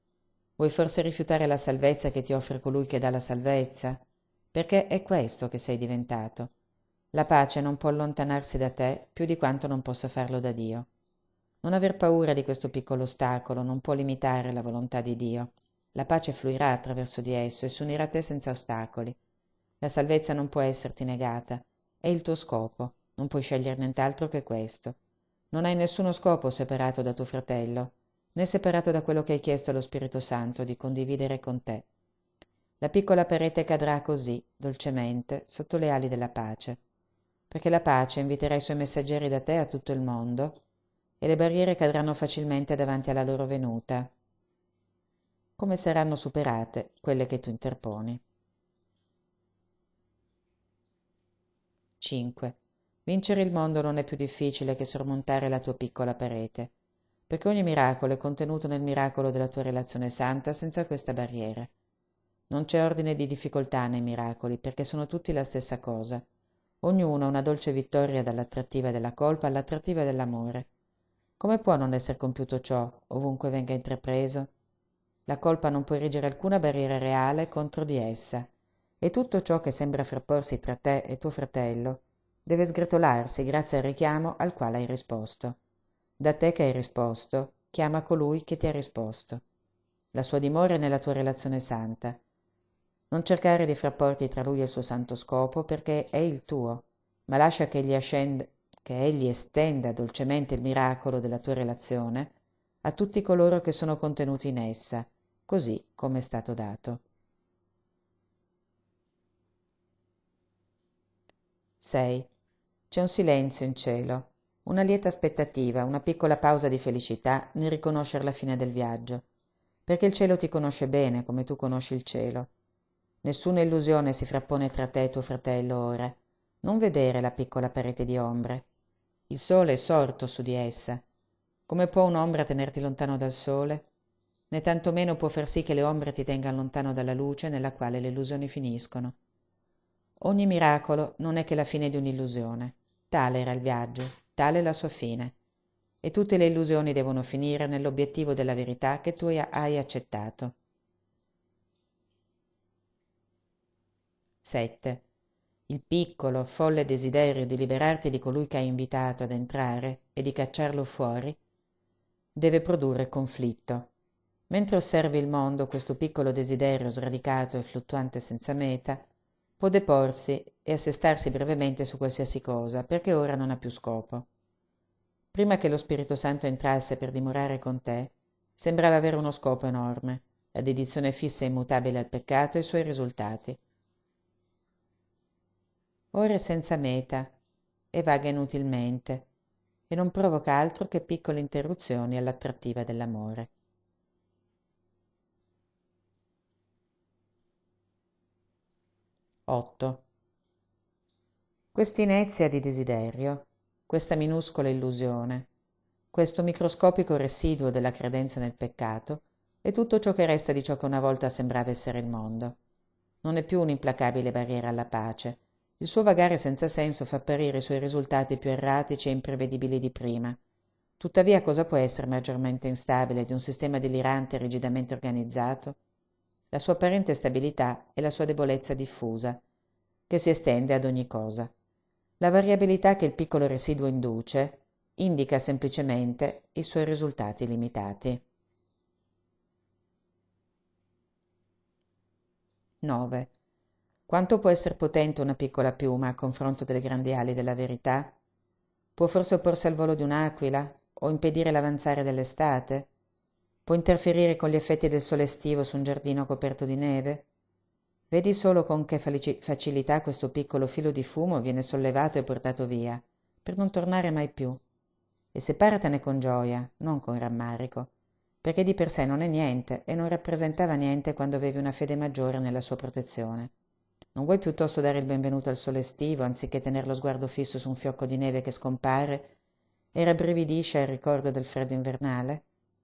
Vuoi forse rifiutare la salvezza che ti offre colui che dà la salvezza? Perché è questo che sei diventato. La pace non può allontanarsi da te più di quanto non possa farlo da Dio. Non aver paura di questo piccolo ostacolo non può limitare la volontà di Dio. La pace fluirà attraverso di esso e si unirà a te senza ostacoli. La salvezza non può esserti negata. È il tuo scopo. Non puoi scegliere nient'altro che questo. Non hai nessuno scopo separato da tuo fratello, né separato da quello che hai chiesto allo Spirito Santo di condividere con te. La piccola parete cadrà così, dolcemente, sotto le ali della pace, perché la pace inviterà i suoi messaggeri da te a tutto il mondo e le barriere cadranno facilmente davanti alla loro venuta. Come saranno superate quelle che tu interponi? 5. Vincere il mondo non è più difficile che sormontare la tua piccola parete, perché ogni miracolo è contenuto nel miracolo della tua relazione santa senza questa barriera. Non c'è ordine di difficoltà nei miracoli, perché sono tutti la stessa cosa. Ognuno una dolce vittoria dall'attrattiva della colpa all'attrattiva dell'amore. Come può non essere compiuto ciò, ovunque venga intrapreso? La colpa non può erigere alcuna barriera reale contro di essa, e tutto ciò che sembra frapporsi tra te e tuo fratello deve sgretolarsi grazie al richiamo al quale hai risposto. Da te che hai risposto, chiama colui che ti ha risposto. La sua dimora è nella tua relazione santa. Non cercare di frapporti tra lui e il suo santo scopo, perché è il tuo, ma lascia che egli estenda dolcemente il miracolo della tua relazione a tutti coloro che sono contenuti in essa, così come è stato dato. 6. C'è un silenzio in cielo, una lieta aspettativa, una piccola pausa di felicità nel riconoscere la fine del viaggio, perché il cielo ti conosce bene come tu conosci il cielo. Nessuna illusione si frappone tra te e tuo fratello ora. Non vedere la piccola parete di ombre. Il sole è sorto su di essa. Come può un'ombra tenerti lontano dal sole? Né tantomeno può far sì che le ombre ti tengano lontano dalla luce nella quale le illusioni finiscono. Ogni miracolo non è che la fine di un'illusione. Tale era il viaggio, tale la sua fine. E tutte le illusioni devono finire nell'obiettivo della verità che tu hai accettato. 7. Il piccolo, folle desiderio di liberarti di colui che hai invitato ad entrare e di cacciarlo fuori deve produrre conflitto. Mentre osservi il mondo, questo piccolo desiderio sradicato e fluttuante senza meta può deporsi e assestarsi brevemente su qualsiasi cosa, perché ora non ha più scopo. Prima che lo Spirito Santo entrasse per dimorare con te, sembrava avere uno scopo enorme, la dedizione fissa e immutabile al peccato e i suoi risultati. Ora è senza meta e vaga inutilmente e non provoca altro che piccole interruzioni all'attrattiva dell'amore. 8. Quest'inezia di desiderio, questa minuscola illusione, questo microscopico residuo della credenza nel peccato è tutto ciò che resta di ciò che una volta sembrava essere il mondo. Non è più un'implacabile barriera alla pace. Il suo vagare senza senso fa apparire i suoi risultati più erratici e imprevedibili di prima. Tuttavia cosa può essere maggiormente instabile di un sistema delirante e rigidamente organizzato? La sua apparente stabilità e la sua debolezza diffusa, che si estende ad ogni cosa. La variabilità che il piccolo residuo induce indica semplicemente i suoi risultati limitati. 9. Quanto può essere potente una piccola piuma a confronto delle grandi ali della verità? Può forse opporsi al volo di un'aquila o impedire l'avanzare dell'estate? Può interferire con gli effetti del sole estivo su un giardino coperto di neve? Vedi solo con che facilità questo piccolo filo di fumo viene sollevato e portato via, per non tornare mai più. E separatene con gioia, non con rammarico, perché di per sé non è niente e non rappresentava niente quando avevi una fede maggiore nella sua protezione. Non vuoi piuttosto dare il benvenuto al sole estivo, anziché tenere lo sguardo fisso su un fiocco di neve che scompare e rabbrividisce al ricordo del freddo invernale?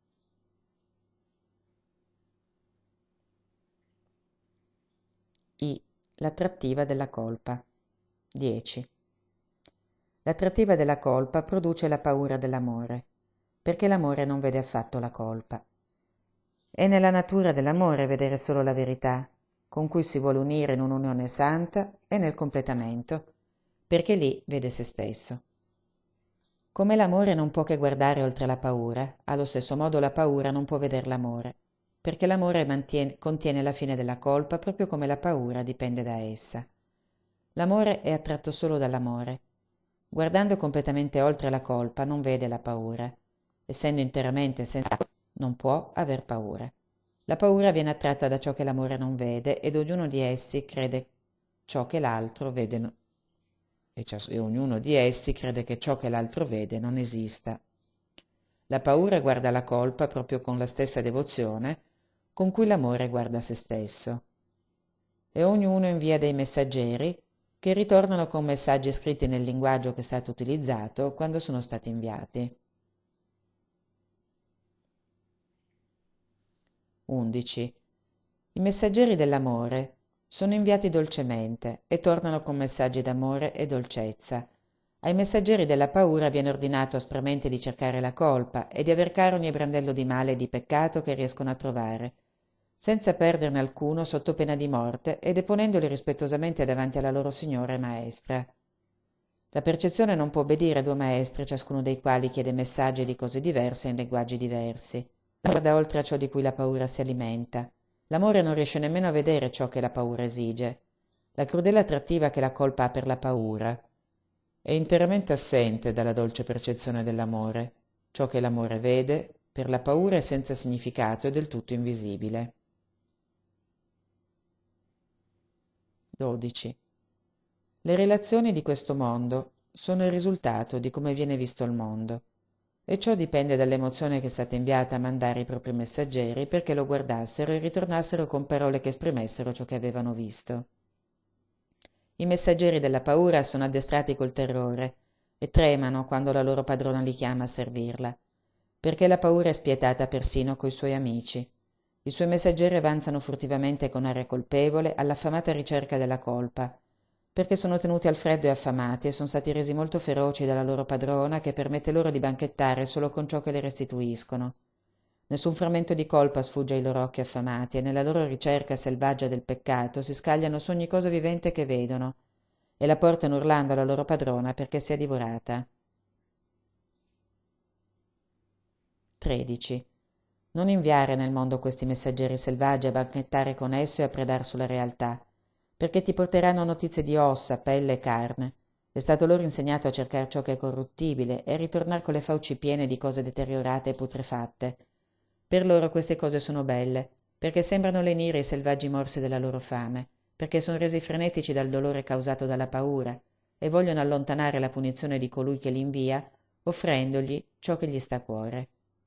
I. L'attrattiva della colpa. 10. L'attrattiva della colpa produce la paura dell'amore, perché l'amore non vede affatto la colpa. È nella natura dell'amore vedere solo la verità, con cui si vuole unire in un'unione santa e nel completamento, perché lì vede se stesso. Come l'amore non può che guardare oltre la paura, allo stesso modo la paura non può veder l'amore, perché l'amore contiene la fine della colpa proprio come la paura dipende da essa. L'amore è attratto solo dall'amore. Guardando completamente oltre la colpa non vede la paura. Essendo interamente senza non può aver paura. La paura viene attratta da ciò che l'amore non vede ed ognuno di essi crede ciò che l'altro vede e ognuno di essi crede che ciò che l'altro vede non esista. La paura guarda la colpa proprio con la stessa devozione con cui l'amore guarda se stesso. E ognuno invia dei messaggeri che ritornano con messaggi scritti nel linguaggio che è stato utilizzato quando sono stati inviati. 11. I messaggeri dell'amore sono inviati dolcemente e tornano con messaggi d'amore e dolcezza. Ai messaggeri della paura viene ordinato aspramente di cercare la colpa e di aver caro ogni brandello di male e di peccato che riescono a trovare, senza perderne alcuno sotto pena di morte e deponendoli rispettosamente davanti alla loro signora e maestra. La percezione non può obbedire a due maestri, ciascuno dei quali chiede messaggi di cose diverse in linguaggi diversi. Guarda oltre a ciò di cui la paura si alimenta. L'amore non riesce nemmeno a vedere ciò che la paura esige. La crudele attrattiva che la colpa ha per la paura è interamente assente dalla dolce percezione dell'amore. Ciò che l'amore vede, per la paura è senza significato e del tutto invisibile. 12. Le relazioni di questo mondo sono il risultato di come viene visto il mondo, e ciò dipende dall'emozione che è stata inviata a mandare i propri messaggeri perché lo guardassero e ritornassero con parole che esprimessero ciò che avevano visto. I messaggeri della paura sono addestrati col terrore e tremano quando la loro padrona li chiama a servirla, perché la paura è spietata persino coi suoi amici. I suoi messaggeri avanzano furtivamente con aria colpevole all'affamata ricerca della colpa, perché sono tenuti al freddo e affamati e sono stati resi molto feroci dalla loro padrona che permette loro di banchettare solo con ciò che le restituiscono. Nessun frammento di colpa sfugge ai loro occhi affamati e nella loro ricerca selvaggia del peccato si scagliano su ogni cosa vivente che vedono e la portano urlando alla loro padrona perché sia divorata. 13. Non inviare nel mondo questi messaggeri selvaggi a banchettare con esso e a predar sulla realtà, perché ti porteranno notizie di ossa, pelle e carne. È stato loro insegnato a cercare ciò che è corruttibile e a ritornar con le fauci piene di cose deteriorate e putrefatte. Per loro queste cose sono belle, perché sembrano lenire i selvaggi morsi della loro fame, perché sono resi frenetici dal dolore causato dalla paura e vogliono allontanare la punizione di colui che li invia, offrendogli ciò che gli sta a cuore.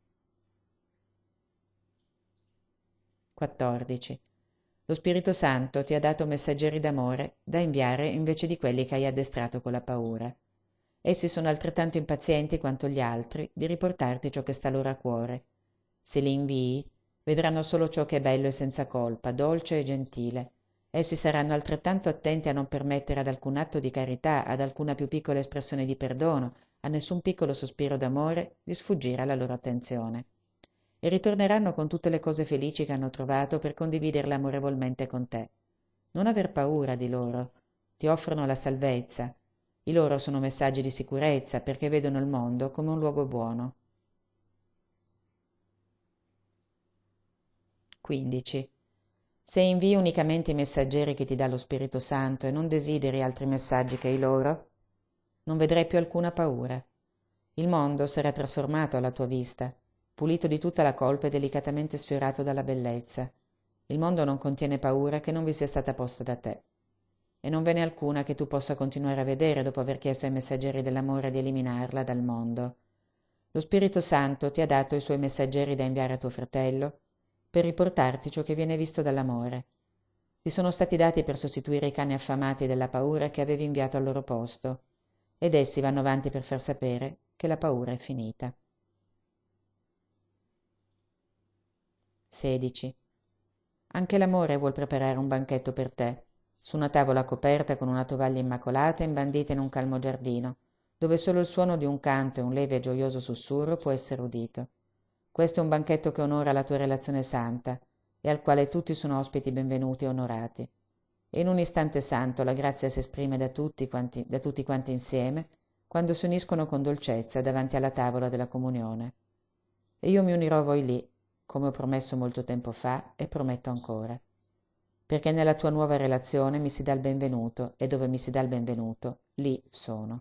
14. Lo Spirito Santo ti ha dato messaggeri d'amore da inviare invece di quelli che hai addestrato con la paura. Essi sono altrettanto impazienti quanto gli altri di riportarti ciò che sta loro a cuore. Se li invii, vedranno solo ciò che è bello e senza colpa, dolce e gentile. Essi saranno altrettanto attenti a non permettere ad alcun atto di carità, ad alcuna più piccola espressione di perdono, a nessun piccolo sospiro d'amore, di sfuggire alla loro attenzione. E ritorneranno con tutte le cose felici che hanno trovato per condividerle amorevolmente con te. Non aver paura di loro. Ti offrono la salvezza. I loro sono messaggi di sicurezza perché vedono il mondo come un luogo buono. 15. Se invii unicamente i messaggeri che ti dà lo Spirito Santo e non desideri altri messaggi che i loro, non vedrai più alcuna paura. Il mondo sarà trasformato alla tua vista, pulito di tutta la colpa e delicatamente sfiorato dalla bellezza. Il mondo non contiene paura che non vi sia stata posta da te. E non ve n'è alcuna che tu possa continuare a vedere dopo aver chiesto ai messaggeri dell'amore di eliminarla dal mondo. Lo Spirito Santo ti ha dato i suoi messaggeri da inviare a tuo fratello per riportarti ciò che viene visto dall'amore. Ti sono stati dati per sostituire i cani affamati della paura che avevi inviato al loro posto, ed essi vanno avanti per far sapere che la paura è finita. 16. Anche l'amore vuol preparare un banchetto per te, su una tavola coperta con una tovaglia immacolata imbandita in un calmo giardino, dove solo il suono di un canto e un leve e gioioso sussurro può essere udito. Questo è un banchetto che onora la tua relazione santa e al quale tutti sono ospiti benvenuti e onorati. E in un istante santo la grazia si esprime da tutti quanti insieme, quando si uniscono con dolcezza davanti alla tavola della comunione. E io mi unirò a voi lì, come ho promesso molto tempo fa e prometto ancora, perché nella tua nuova relazione mi si dà il benvenuto e dove mi si dà il benvenuto, lì sono.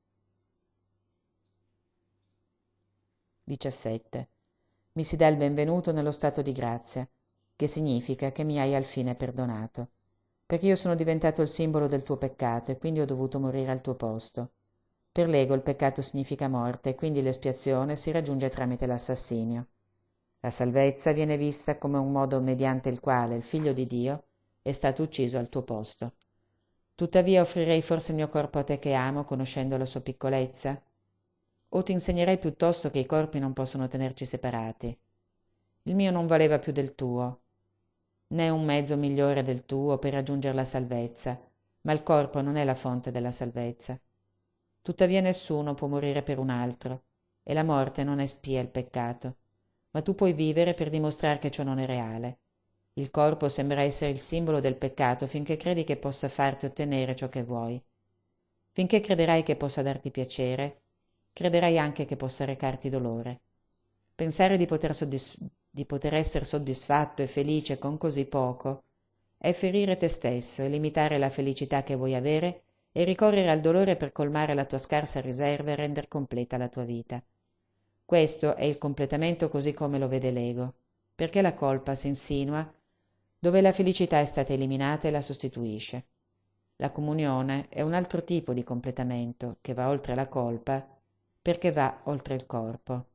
17. Mi si dà il benvenuto nello stato di grazia, che significa che mi hai alfine perdonato, perché io sono diventato il simbolo del tuo peccato e quindi ho dovuto morire al tuo posto. Per l'ego il peccato significa morte e quindi l'espiazione si raggiunge tramite l'assassinio. La salvezza viene vista come un modo mediante il quale il Figlio di Dio è stato ucciso al tuo posto. Tuttavia offrirei forse il mio corpo a te che amo, conoscendo la sua piccolezza? O ti insegnerei piuttosto che i corpi non possono tenerci separati? Il mio non valeva più del tuo, né un mezzo migliore del tuo per raggiungere la salvezza, ma il corpo non è la fonte della salvezza. Tuttavia nessuno può morire per un altro, e la morte non espia il peccato, ma tu puoi vivere per dimostrare che ciò non è reale. Il corpo sembra essere il simbolo del peccato finché credi che possa farti ottenere ciò che vuoi. Finché crederai che possa darti piacere, crederai anche che possa recarti dolore. Pensare di poter essere soddisfatto e felice con così poco è ferire te stesso e limitare la felicità che vuoi avere e ricorrere al dolore per colmare la tua scarsa riserva e render completa la tua vita. Questo è il completamento così come lo vede l'ego, perché la colpa si insinua dove la felicità è stata eliminata e la sostituisce. La comunione è un altro tipo di completamento che va oltre la colpa perché va oltre il corpo.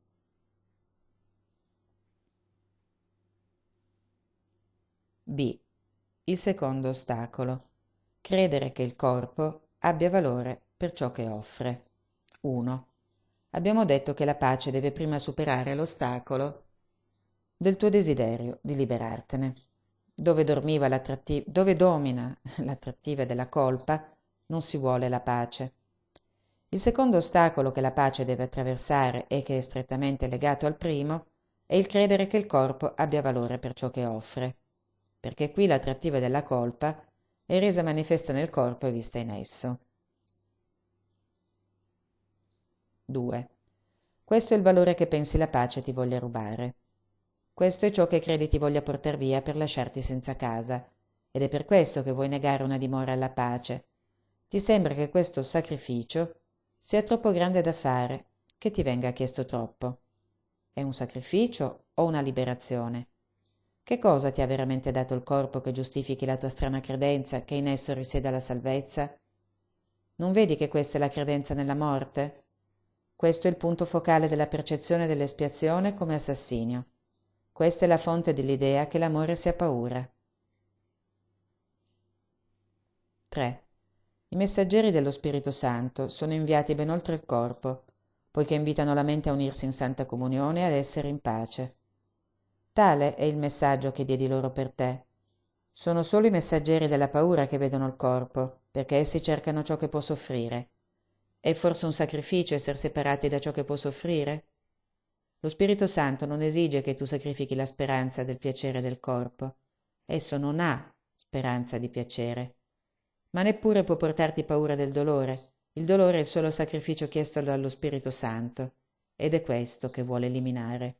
B. Il secondo ostacolo. Credere che il corpo abbia valore per ciò che offre. 1. Abbiamo detto che la pace deve prima superare l'ostacolo del tuo desiderio di liberartene. Dove domina l'attrattiva della colpa, non si vuole la pace. Il secondo ostacolo che la pace deve attraversare e che è strettamente legato al primo è il credere che il corpo abbia valore per ciò che offre, perché qui l'attrattiva della colpa è resa manifesta nel corpo e vista in esso. 2. Questo è il valore che pensi la pace ti voglia rubare. Questo è ciò che credi ti voglia portar via per lasciarti senza casa, ed è per questo che vuoi negare una dimora alla pace. Ti sembra che questo sacrificio sia troppo grande da fare, che ti venga chiesto troppo. È un sacrificio o una liberazione? Che cosa ti ha veramente dato il corpo che giustifichi la tua strana credenza che in esso risieda la salvezza? Non vedi che questa è la credenza nella morte? Questo è il punto focale della percezione dell'espiazione come assassinio. Questa è la fonte dell'idea che l'amore sia paura. 3. I messaggeri dello Spirito Santo sono inviati ben oltre il corpo, poiché invitano la mente a unirsi in santa comunione e ad essere in pace. Tale è il messaggio che diedi loro per te. Sono solo i messaggeri della paura che vedono il corpo, perché essi cercano ciò che può soffrire. È forse un sacrificio essere separati da ciò che può soffrire? Lo Spirito Santo non esige che tu sacrifichi la speranza del piacere del corpo. Esso non ha speranza di piacere, ma neppure può portarti paura del dolore. Il dolore è il solo sacrificio chiesto dallo Spirito Santo, ed è questo che vuole eliminare.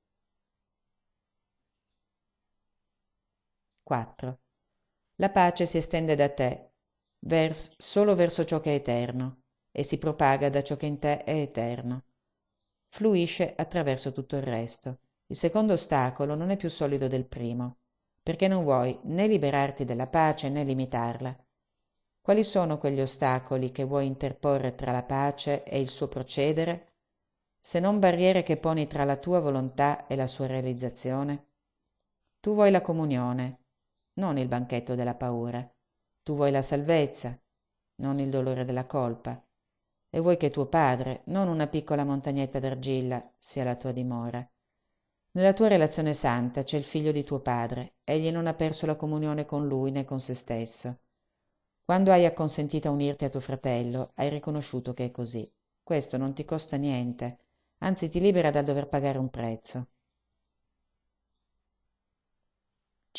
4. La pace si estende da te, solo verso ciò che è eterno, e si propaga da ciò che in te è eterno. Fluisce attraverso tutto il resto. Il secondo ostacolo non è più solido del primo, perché non vuoi né liberarti della pace né limitarla. Quali sono quegli ostacoli che vuoi interporre tra la pace e il suo procedere, se non barriere che poni tra la tua volontà e la sua realizzazione? Tu vuoi la comunione, non il banchetto della paura. Tu vuoi la salvezza, non il dolore della colpa. E vuoi che tuo padre, non una piccola montagnetta d'argilla, sia la tua dimora. Nella tua relazione santa c'è il figlio di tuo padre, egli non ha perso la comunione con lui né con se stesso. Quando hai acconsentito a unirti a tuo fratello, hai riconosciuto che è così. Questo non ti costa niente, anzi ti libera dal dover pagare un prezzo.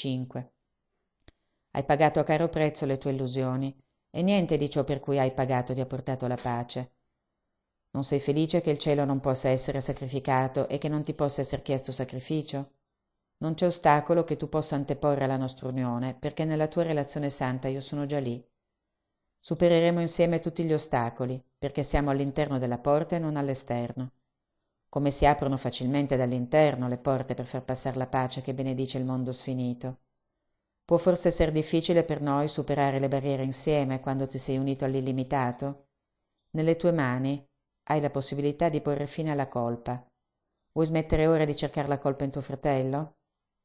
5. Hai pagato a caro prezzo le tue illusioni, e niente di ciò per cui hai pagato ti ha portato la pace. Non sei felice che il cielo non possa essere sacrificato e che non ti possa essere chiesto sacrificio? Non c'è ostacolo che tu possa anteporre alla nostra unione, perché nella tua relazione santa io sono già lì. Supereremo insieme tutti gli ostacoli, perché siamo all'interno della porta e non all'esterno. Come si aprono facilmente dall'interno le porte per far passare la pace che benedice il mondo sfinito. Può forse essere difficile per noi superare le barriere insieme quando ti sei unito all'illimitato? Nelle tue mani hai la possibilità di porre fine alla colpa. Vuoi smettere ora di cercare la colpa in tuo fratello?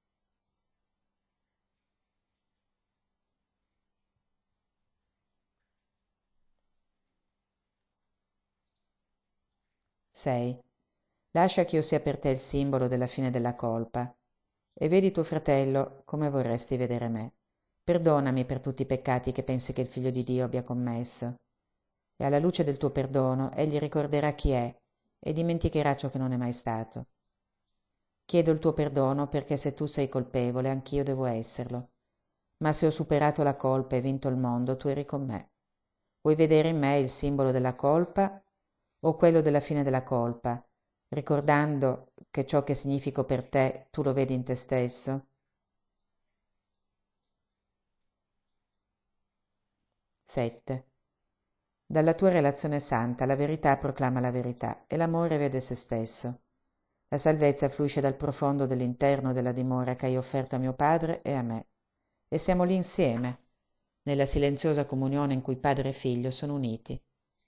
6. Lascia che io sia per te il simbolo della fine della colpa. E vedi tuo fratello come vorresti vedere me. Perdonami per tutti i peccati che pensi che il Figlio di Dio abbia commesso. E alla luce del tuo perdono egli ricorderà chi è e dimenticherà ciò che non è mai stato. Chiedo il tuo perdono perché se tu sei colpevole anch'io devo esserlo. Ma se ho superato la colpa e vinto il mondo, tu eri con me. Vuoi vedere in me il simbolo della colpa o quello della fine della colpa, ricordando che ciò che significo per te tu lo vedi in te stesso? 7. Dalla tua relazione santa la verità proclama la verità e l'amore vede se stesso. La salvezza fluisce dal profondo dell'interno della dimora che hai offerto a mio padre e a me. E siamo lì insieme, nella silenziosa comunione in cui padre e figlio sono uniti.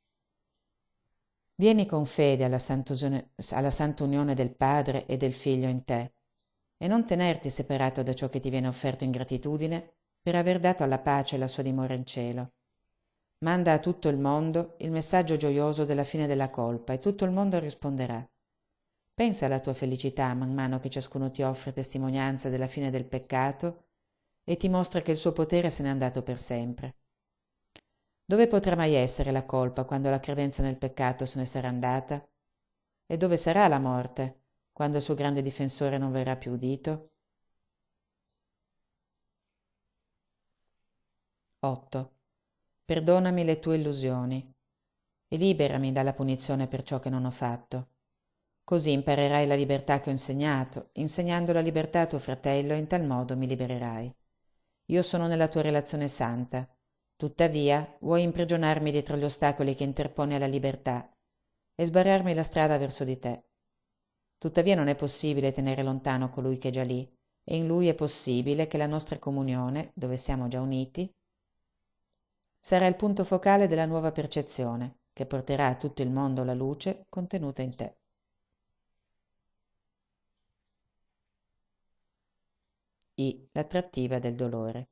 Vieni con fede alla santa unione del Padre e del Figlio in te, e non tenerti separato da ciò che ti viene offerto in gratitudine per aver dato alla pace la sua dimora in cielo. Manda a tutto il mondo il messaggio gioioso della fine della colpa e tutto il mondo risponderà. Pensa alla tua felicità man mano che ciascuno ti offre testimonianza della fine del peccato e ti mostra che il suo potere se n'è andato per sempre. Dove potrà mai essere la colpa quando la credenza nel peccato se ne sarà andata? E dove sarà la morte quando il suo grande difensore non verrà più udito? 8. Perdonami le tue illusioni e liberami dalla punizione per ciò che non ho fatto. Così imparerai la libertà che ho insegnato, insegnando la libertà a tuo fratello e in tal modo mi libererai. Io sono nella tua relazione santa. Tuttavia, vuoi imprigionarmi dietro gli ostacoli che interponi alla libertà e sbarrarmi la strada verso di te. Tuttavia non è possibile tenere lontano colui che è già lì, e in lui è possibile che la nostra comunione, dove siamo già uniti, sarà il punto focale della nuova percezione, che porterà a tutto il mondo la luce contenuta in te. L'attrattiva del dolore.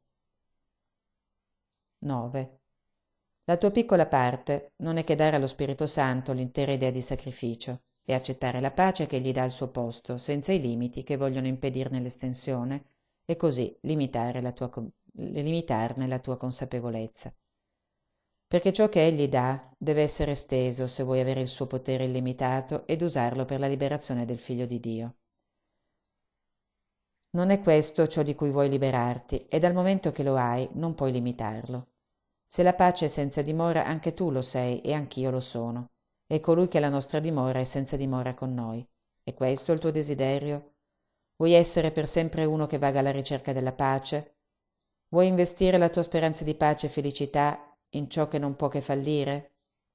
9. La tua piccola parte non è che dare allo Spirito Santo l'intera idea di sacrificio e accettare la pace che gli dà al suo posto, senza i limiti che vogliono impedirne l'estensione e così limitarne la tua consapevolezza. Perché ciò che egli dà deve essere esteso se vuoi avere il suo potere illimitato ed usarlo per la liberazione del Figlio di Dio. Non è questo ciò di cui vuoi liberarti e dal momento che lo hai non puoi limitarlo. Se la pace è senza dimora, anche tu lo sei e anch'io lo sono. E colui che è la nostra dimora è senza dimora con noi. È questo il tuo desiderio? Vuoi essere per sempre uno che vaga alla ricerca della pace? Vuoi investire la tua speranza di pace e felicità in ciò che non può che fallire?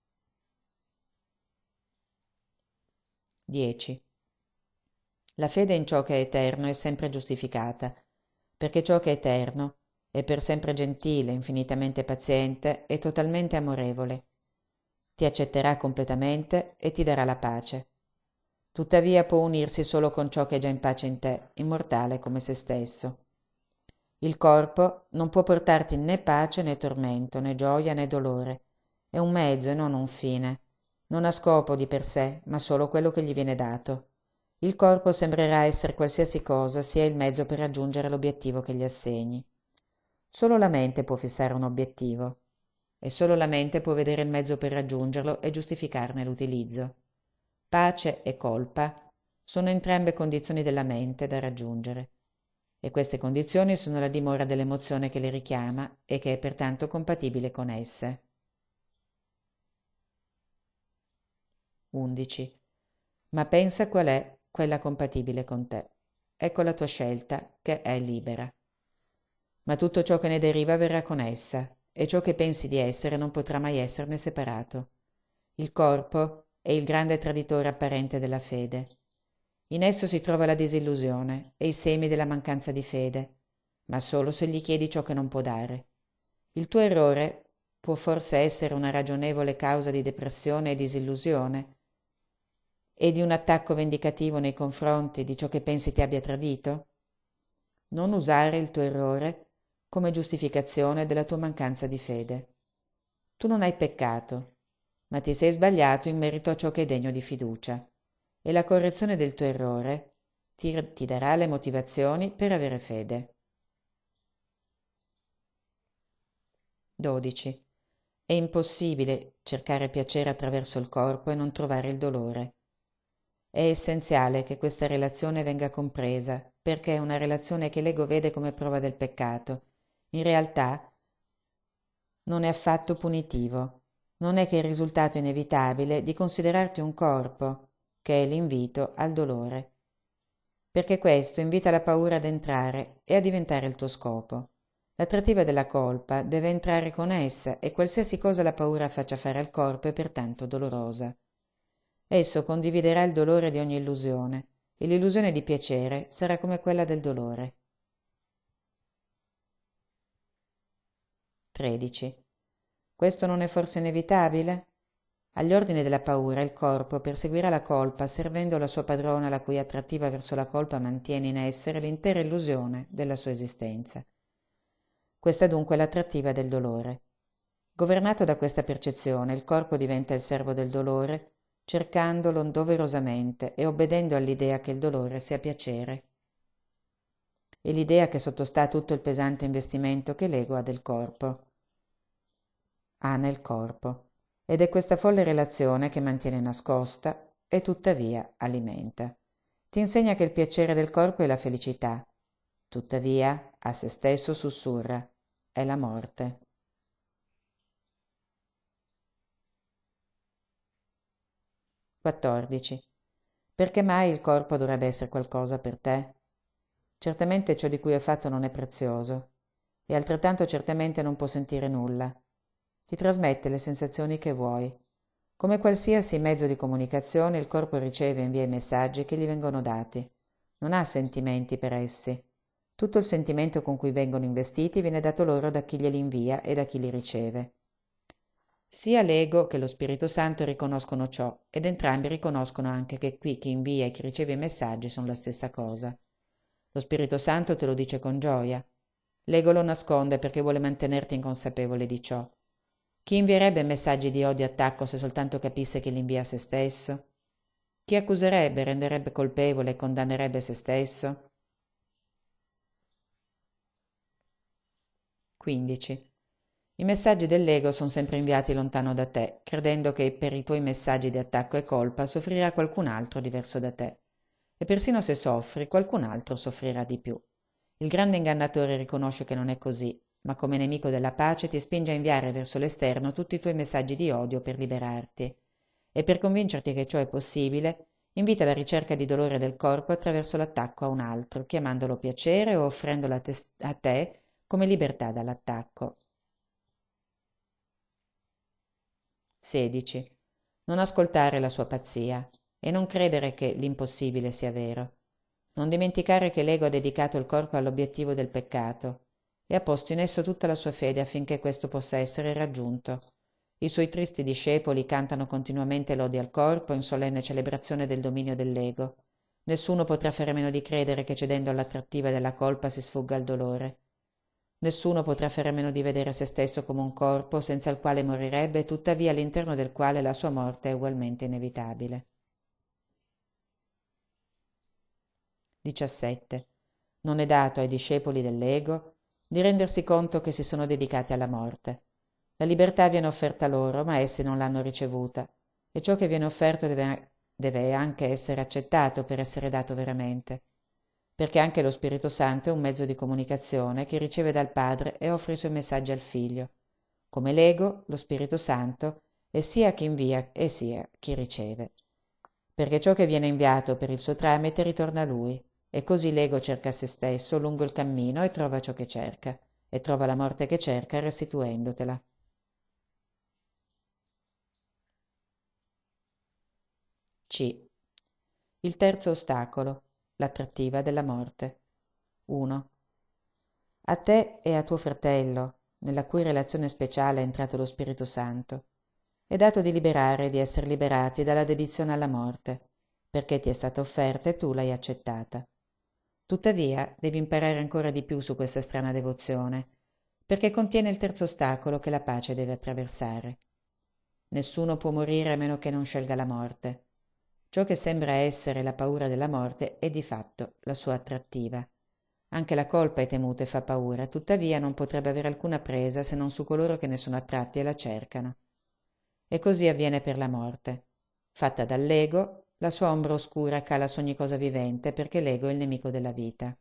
10. La fede in ciò che è eterno è sempre giustificata, perché ciò che è eterno è per sempre gentile, infinitamente paziente e totalmente amorevole. Ti accetterà completamente e ti darà la pace. Tuttavia può unirsi solo con ciò che è già in pace in te, immortale come se stesso. Il corpo non può portarti né pace né tormento, né gioia né dolore. È un mezzo e non un fine. Non ha scopo di per sé, ma solo quello che gli viene dato. Il corpo sembrerà essere qualsiasi cosa sia il mezzo per raggiungere l'obiettivo che gli assegni. Solo la mente può fissare un obiettivo e solo la mente può vedere il mezzo per raggiungerlo e giustificarne l'utilizzo. Pace e colpa sono entrambe condizioni della mente da raggiungere. e queste condizioni sono la dimora dell'emozione che le richiama e che è pertanto compatibile con esse. 11. Ma pensa qual è quella compatibile con te. Ecco la tua scelta, che è libera. Ma tutto ciò che ne deriva verrà con essa, e ciò che pensi di essere non potrà mai esserne separato. Il corpo è il grande traditore apparente della fede. In esso si trova la disillusione e i semi della mancanza di fede, ma solo se gli chiedi ciò che non può dare. Il tuo errore può forse essere una ragionevole causa di depressione e disillusione e di un attacco vendicativo nei confronti di ciò che pensi ti abbia tradito? Non usare il tuo errore come giustificazione della tua mancanza di fede. Tu non hai peccato, ma ti sei sbagliato in merito a ciò che è degno di fiducia, e la correzione del tuo errore ti darà le motivazioni per avere fede. 12. È impossibile cercare piacere attraverso il corpo e non trovare il dolore. È essenziale che questa relazione venga compresa, perché è una relazione che l'ego vede come prova del peccato. In realtà non è affatto punitivo. Non è che il risultato inevitabile di considerarti un corpo, che è l'invito al dolore, perché questo invita la paura ad entrare e a diventare il tuo scopo. L'attrattiva della colpa deve entrare con essa e qualsiasi cosa la paura faccia fare al corpo è pertanto dolorosa. Esso condividerà il dolore di ogni illusione e l'illusione di piacere sarà come quella del dolore. 13. Questo non è forse inevitabile? Agli ordini della paura il corpo perseguirà la colpa servendo la sua padrona la cui attrattiva verso la colpa mantiene in essere l'intera illusione della sua esistenza. Questa dunque è l'attrattiva del dolore. Governato da questa percezione, il corpo diventa il servo del dolore, cercandolo doverosamente e obbedendo all'idea che il dolore sia piacere. E l'idea che sottostà a tutto il pesante investimento che l'ego ha nel corpo. Ed è questa folle relazione che mantiene nascosta e tuttavia alimenta. Ti insegna che il piacere del corpo è la felicità, tuttavia a se stesso sussurra, è la morte. 14. Perché mai il corpo dovrebbe essere qualcosa per te? Certamente ciò di cui è fatto non è prezioso, e altrettanto certamente non può sentire nulla. Ti trasmette le sensazioni che vuoi. Come qualsiasi mezzo di comunicazione, il corpo riceve e invia i messaggi che gli vengono dati. Non ha sentimenti per essi. Tutto il sentimento con cui vengono investiti viene dato loro da chi glieli invia e da chi li riceve. Sia l'ego che lo Spirito Santo riconoscono ciò, ed entrambi riconoscono anche che qui chi invia e chi riceve i messaggi sono la stessa cosa. Lo Spirito Santo te lo dice con gioia. L'ego lo nasconde perché vuole mantenerti inconsapevole di ciò. Chi invierebbe messaggi di odio e attacco se soltanto capisse che li invia a se stesso? Chi accuserebbe, renderebbe colpevole e condannerebbe se stesso? 15. I messaggi dell'ego sono sempre inviati lontano da te, credendo che per i tuoi messaggi di attacco e colpa soffrirà qualcun altro diverso da te. E persino se soffri, qualcun altro soffrirà di più. Il grande ingannatore riconosce che non è così, ma come nemico della pace ti spinge a inviare verso l'esterno tutti i tuoi messaggi di odio per liberarti. E per convincerti che ciò è possibile, invita alla ricerca di dolore del corpo attraverso l'attacco a un altro, chiamandolo piacere o offrendolo a te come libertà dall'attacco. 16. Non ascoltare la sua pazzia e non credere che l'impossibile sia vero. Non dimenticare che l'ego ha dedicato il corpo all'obiettivo del peccato e ha posto in esso tutta la sua fede affinché questo possa essere raggiunto. I suoi tristi discepoli cantano continuamente lodi al corpo in solenne celebrazione del dominio dell'ego. Nessuno potrà fare a meno di credere che cedendo all'attrattiva della colpa si sfugga al dolore. Nessuno potrà fare a meno di vedere se stesso come un corpo senza il quale morirebbe e tuttavia all'interno del quale la sua morte è ugualmente inevitabile. 17. Non è dato ai discepoli dell'ego di rendersi conto che si sono dedicati alla morte. La libertà viene offerta loro, ma essi non l'hanno ricevuta, e ciò che viene offerto deve anche essere accettato per essere dato veramente. perché anche lo Spirito Santo è un mezzo di comunicazione che riceve dal Padre e offre i suoi messaggi al Figlio. Come l'ego, lo Spirito Santo è sia chi invia e sia chi riceve. Perché ciò che viene inviato per il suo tramite ritorna a lui, e così l'ego cerca se stesso lungo il cammino e trova ciò che cerca, e trova la morte che cerca restituendotela. C. Il terzo ostacolo, l'attrattiva della morte. 1. A te e a tuo fratello, nella cui relazione speciale è entrato lo Spirito Santo, è dato di liberare e di essere liberati dalla dedizione alla morte, perché ti è stata offerta e tu l'hai accettata. Tuttavia, devi imparare ancora di più su questa strana devozione, perché contiene il terzo ostacolo che la pace deve attraversare. Nessuno può morire a meno che non scelga la morte. Ciò che sembra essere la paura della morte è di fatto la sua attrattiva. Anche la colpa è temuta e fa paura, tuttavia non potrebbe avere alcuna presa se non su coloro che ne sono attratti e la cercano. E così avviene per la morte. Fatta dall'ego, la sua ombra oscura cala su ogni cosa vivente perché l'ego è il nemico della vita.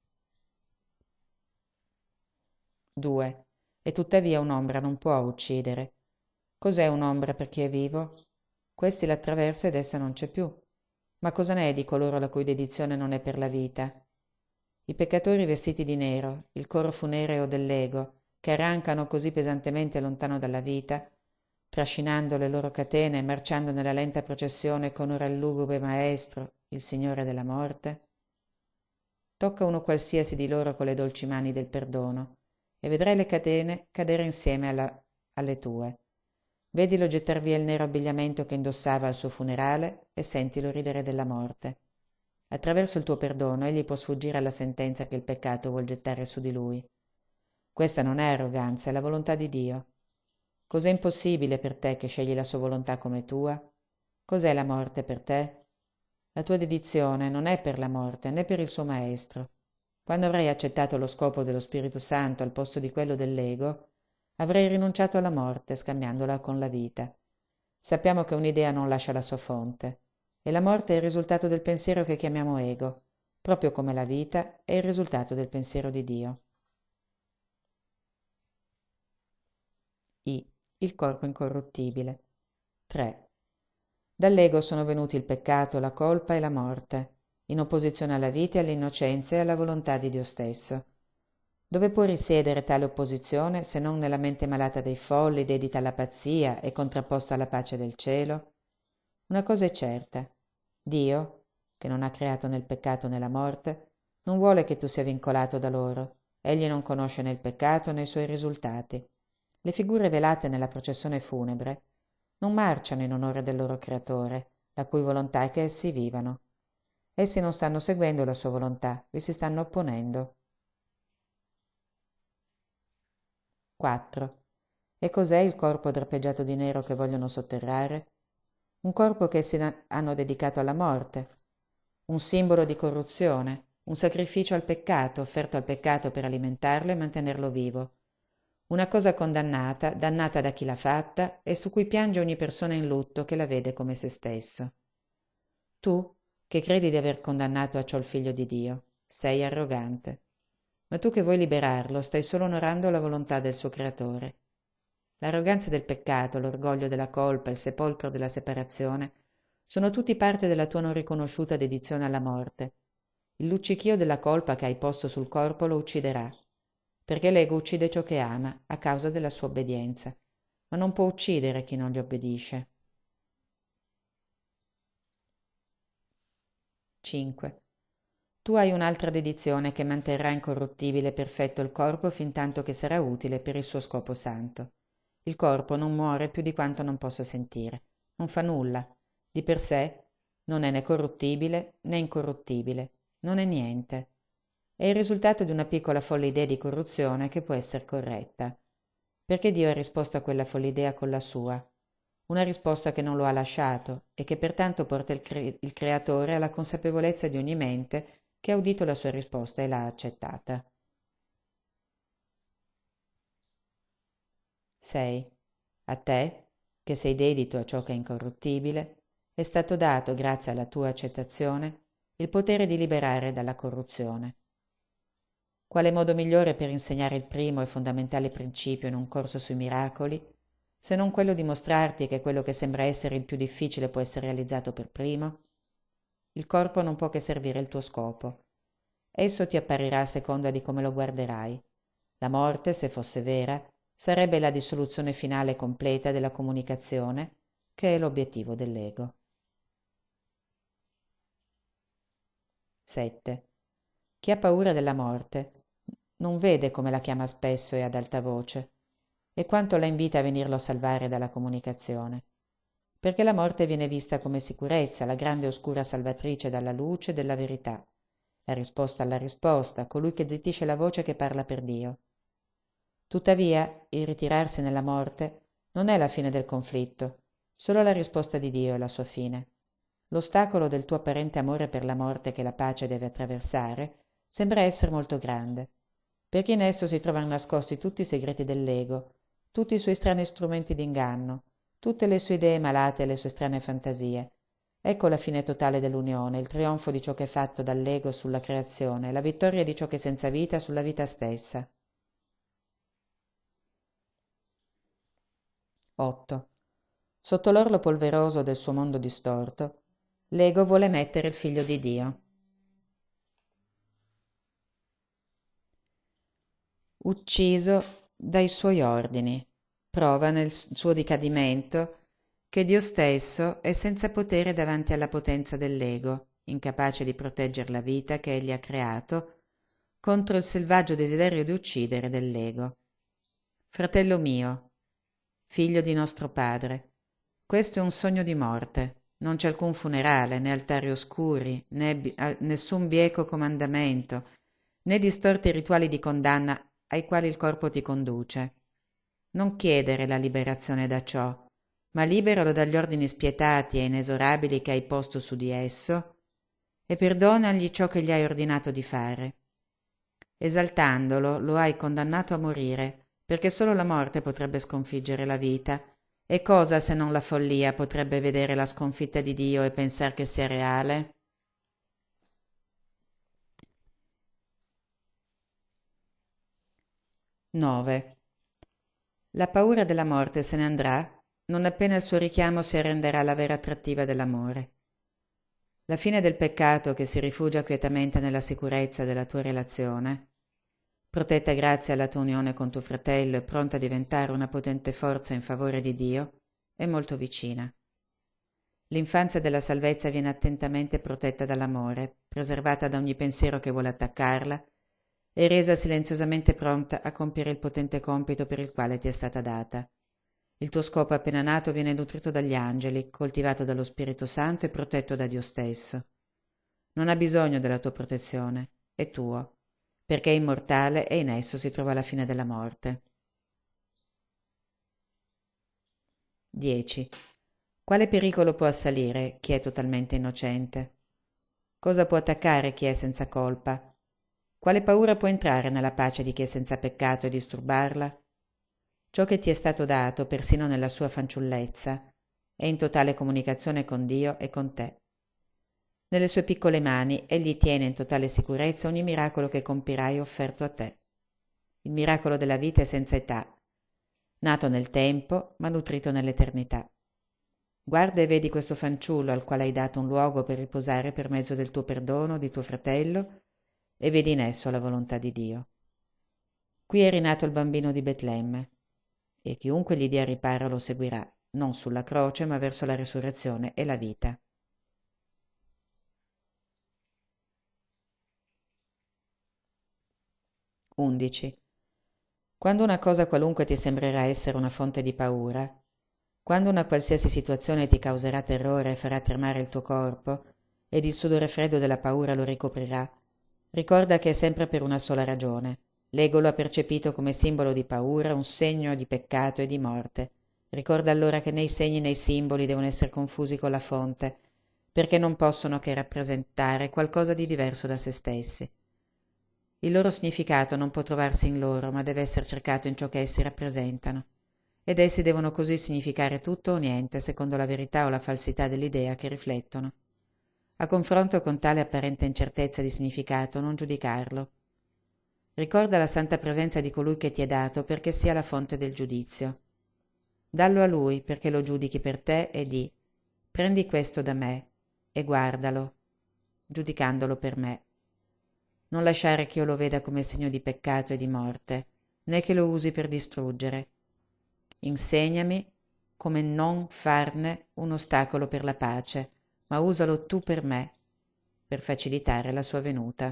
2. E tuttavia un'ombra non può uccidere. Cos'è un'ombra per chi è vivo? Questi l'attraversa ed essa non c'è più. Ma cosa ne è di coloro la cui dedizione non è per la vita? I peccatori vestiti di nero, il coro funereo dell'ego, che arrancano così pesantemente lontano dalla vita, trascinando le loro catene e marciando nella lenta processione con ora il lugubre maestro, il Signore della morte? Tocca uno qualsiasi di loro con le dolci mani del perdono e vedrai le catene cadere insieme alle tue. Vedilo gettar via il nero abbigliamento che indossava al suo funerale e sentilo ridere della morte. Attraverso il tuo perdono egli può sfuggire alla sentenza che il peccato vuol gettare su di lui. Questa non è arroganza, è la volontà di Dio. Cos'è impossibile per te che scegli la sua volontà come tua? Cos'è la morte per te? La tua dedizione non è per la morte né per il suo maestro. Quando avrai accettato lo scopo dello Spirito Santo al posto di quello dell'ego, avrai rinunciato alla morte scambiandola con la vita. Sappiamo che un'idea non lascia la sua fonte, e la morte è il risultato del pensiero che chiamiamo ego, proprio come la vita è il risultato del pensiero di Dio. I. Il corpo incorruttibile. 3. Dall'ego sono venuti il peccato, la colpa e la morte, in opposizione alla vita e all'innocenza e alla volontà di Dio stesso. Dove può risiedere tale opposizione se non nella mente malata dei folli, dedita alla pazzia e contrapposta alla pace del cielo? Una cosa è certa. Dio, che non ha creato né il peccato né la morte, non vuole che tu sia vincolato da loro. Egli non conosce né il peccato né i suoi risultati. Le figure velate nella processione funebre non marciano in onore del loro creatore, la cui volontà è che essi vivano. Essi non stanno seguendo la sua volontà, vi si stanno opponendo. 4. E cos'è il corpo drapeggiato di nero che vogliono sotterrare? Un corpo che essi hanno dedicato alla morte, un simbolo di corruzione, un sacrificio al peccato offerto al peccato per alimentarlo e mantenerlo vivo. Una cosa condannata, dannata da chi l'ha fatta e su cui piange ogni persona in lutto che la vede come se stesso. Tu, che credi di aver condannato a ciò il Figlio di Dio, sei arrogante. Ma tu che vuoi liberarlo, stai solo onorando la volontà del suo creatore. L'arroganza del peccato, l'orgoglio della colpa, il sepolcro della separazione, sono tutti parte della tua non riconosciuta dedizione alla morte. Il luccichio della colpa che hai posto sul corpo lo ucciderà, perché l'ego uccide ciò che ama a causa della sua obbedienza, ma non può uccidere chi non gli obbedisce. 5. Tu hai un'altra dedizione che manterrà incorruttibile e perfetto il corpo fin tanto che sarà utile per il suo scopo santo. Il corpo non muore più di quanto non possa sentire, non fa nulla, di per sé non è né corruttibile né incorruttibile, non è niente. È il risultato di una piccola folle idea di corruzione che può essere corretta, perché Dio ha risposto a quella folle idea con la sua, una risposta che non lo ha lasciato e che pertanto porta il Creatore alla consapevolezza di ogni mente che ha udito la sua risposta e l'ha accettata. 6. A te, che sei dedito a ciò che è incorruttibile, è stato dato, grazie alla tua accettazione, il potere di liberare dalla corruzione. Quale modo migliore per insegnare il primo e fondamentale principio in un corso sui miracoli, se non quello di mostrarti che quello che sembra essere il più difficile può essere realizzato per primo? Il corpo non può che servire il tuo scopo. Esso ti apparirà a seconda di come lo guarderai. La morte, se fosse vera, sarebbe la dissoluzione finale e completa della comunicazione, che è l'obiettivo dell'ego. 7. Chi ha paura della morte non vede come la chiama spesso e ad alta voce, e quanto la invita a venirlo a salvare dalla comunicazione, perché la morte viene vista come sicurezza, la grande oscura salvatrice dalla luce della verità, la risposta alla risposta, colui che zittisce la voce che parla per Dio. Tuttavia, il ritirarsi nella morte non è la fine del conflitto, solo la risposta di Dio è la sua fine. L'ostacolo del tuo apparente amore per la morte che la pace deve attraversare sembra essere molto grande, perché in esso si trovano nascosti tutti i segreti dell'ego, tutti i suoi strani strumenti d'inganno, tutte le sue idee malate e le sue strane fantasie. Ecco la fine totale dell'unione, il trionfo di ciò che è fatto dall'ego sulla creazione, la vittoria di ciò che è senza vita sulla vita stessa. 8. Sotto l'orlo polveroso del suo mondo distorto, l'ego vuole mettere il figlio di Dio. Ucciso dai suoi ordini, prova nel suo decadimento che Dio stesso è senza potere davanti alla potenza dell'ego, incapace di proteggere la vita che egli ha creato contro il selvaggio desiderio di uccidere dell'ego. Fratello mio, figlio di nostro padre, questo è un sogno di morte. Non c'è alcun funerale, né altari oscuri, né nessun bieco comandamento, né distorti rituali di condanna ai quali il corpo ti conduce. Non chiedere la liberazione da ciò, ma liberalo dagli ordini spietati e inesorabili che hai posto su di esso e perdonagli ciò che gli hai ordinato di fare. Esaltandolo, lo hai condannato a morire, perché solo la morte potrebbe sconfiggere la vita. E cosa se non la follia potrebbe vedere la sconfitta di Dio e pensar che sia reale? Nove. La paura della morte se ne andrà non appena il suo richiamo si arrenderà alla vera attrattiva dell'amore. La fine del peccato che si rifugia quietamente nella sicurezza della tua relazione, protetta grazie alla tua unione con tuo fratello e pronta a diventare una potente forza in favore di Dio, è molto vicina. L'infanzia della salvezza viene attentamente protetta dall'amore, preservata da ogni pensiero che vuole attaccarla e resa silenziosamente pronta a compiere il potente compito per il quale ti è stata data. Il tuo scopo appena nato viene nutrito dagli angeli, coltivato dallo Spirito Santo e protetto da Dio stesso. Non ha bisogno della tua protezione, è tuo, perché è immortale e in esso si trova la fine della morte. 10. Quale pericolo può assalire chi è totalmente innocente? Cosa può attaccare chi è senza colpa? Quale paura può entrare nella pace di chi è senza peccato e disturbarla? Ciò che ti è stato dato, persino nella sua fanciullezza, è in totale comunicazione con Dio e con te. Nelle sue piccole mani egli tiene in totale sicurezza ogni miracolo che compirai offerto a te. Il miracolo della vita è senza età, nato nel tempo ma nutrito nell'eternità. Guarda e vedi questo fanciullo al quale hai dato un luogo per riposare per mezzo del tuo perdono di tuo fratello e vedi in esso la volontà di Dio. Qui è rinato il bambino di Betlemme e chiunque gli dia riparo lo seguirà, non sulla croce ma verso la resurrezione e la vita. 11. Quando una cosa qualunque ti sembrerà essere una fonte di paura, quando una qualsiasi situazione ti causerà terrore e farà tremare il tuo corpo, ed il sudore freddo della paura lo ricoprirà, ricorda che è sempre per una sola ragione. L'ego lo ha percepito come simbolo di paura, un segno di peccato e di morte. Ricorda allora che né i segni né i simboli devono essere confusi con la fonte, perché non possono che rappresentare qualcosa di diverso da se stessi. Il loro significato non può trovarsi in loro, ma deve essere cercato in ciò che essi rappresentano. Ed essi devono così significare tutto o niente, secondo la verità o la falsità dell'idea che riflettono. A confronto con tale apparente incertezza di significato, non giudicarlo. Ricorda la santa presenza di colui che ti è dato perché sia la fonte del giudizio. Dallo a lui perché lo giudichi per te e di: prendi questo da me e guardalo, giudicandolo per me. Non lasciare che io lo veda come segno di peccato e di morte, né che lo usi per distruggere. Insegnami come non farne un ostacolo per la pace, ma usalo tu per me, per facilitare la sua venuta.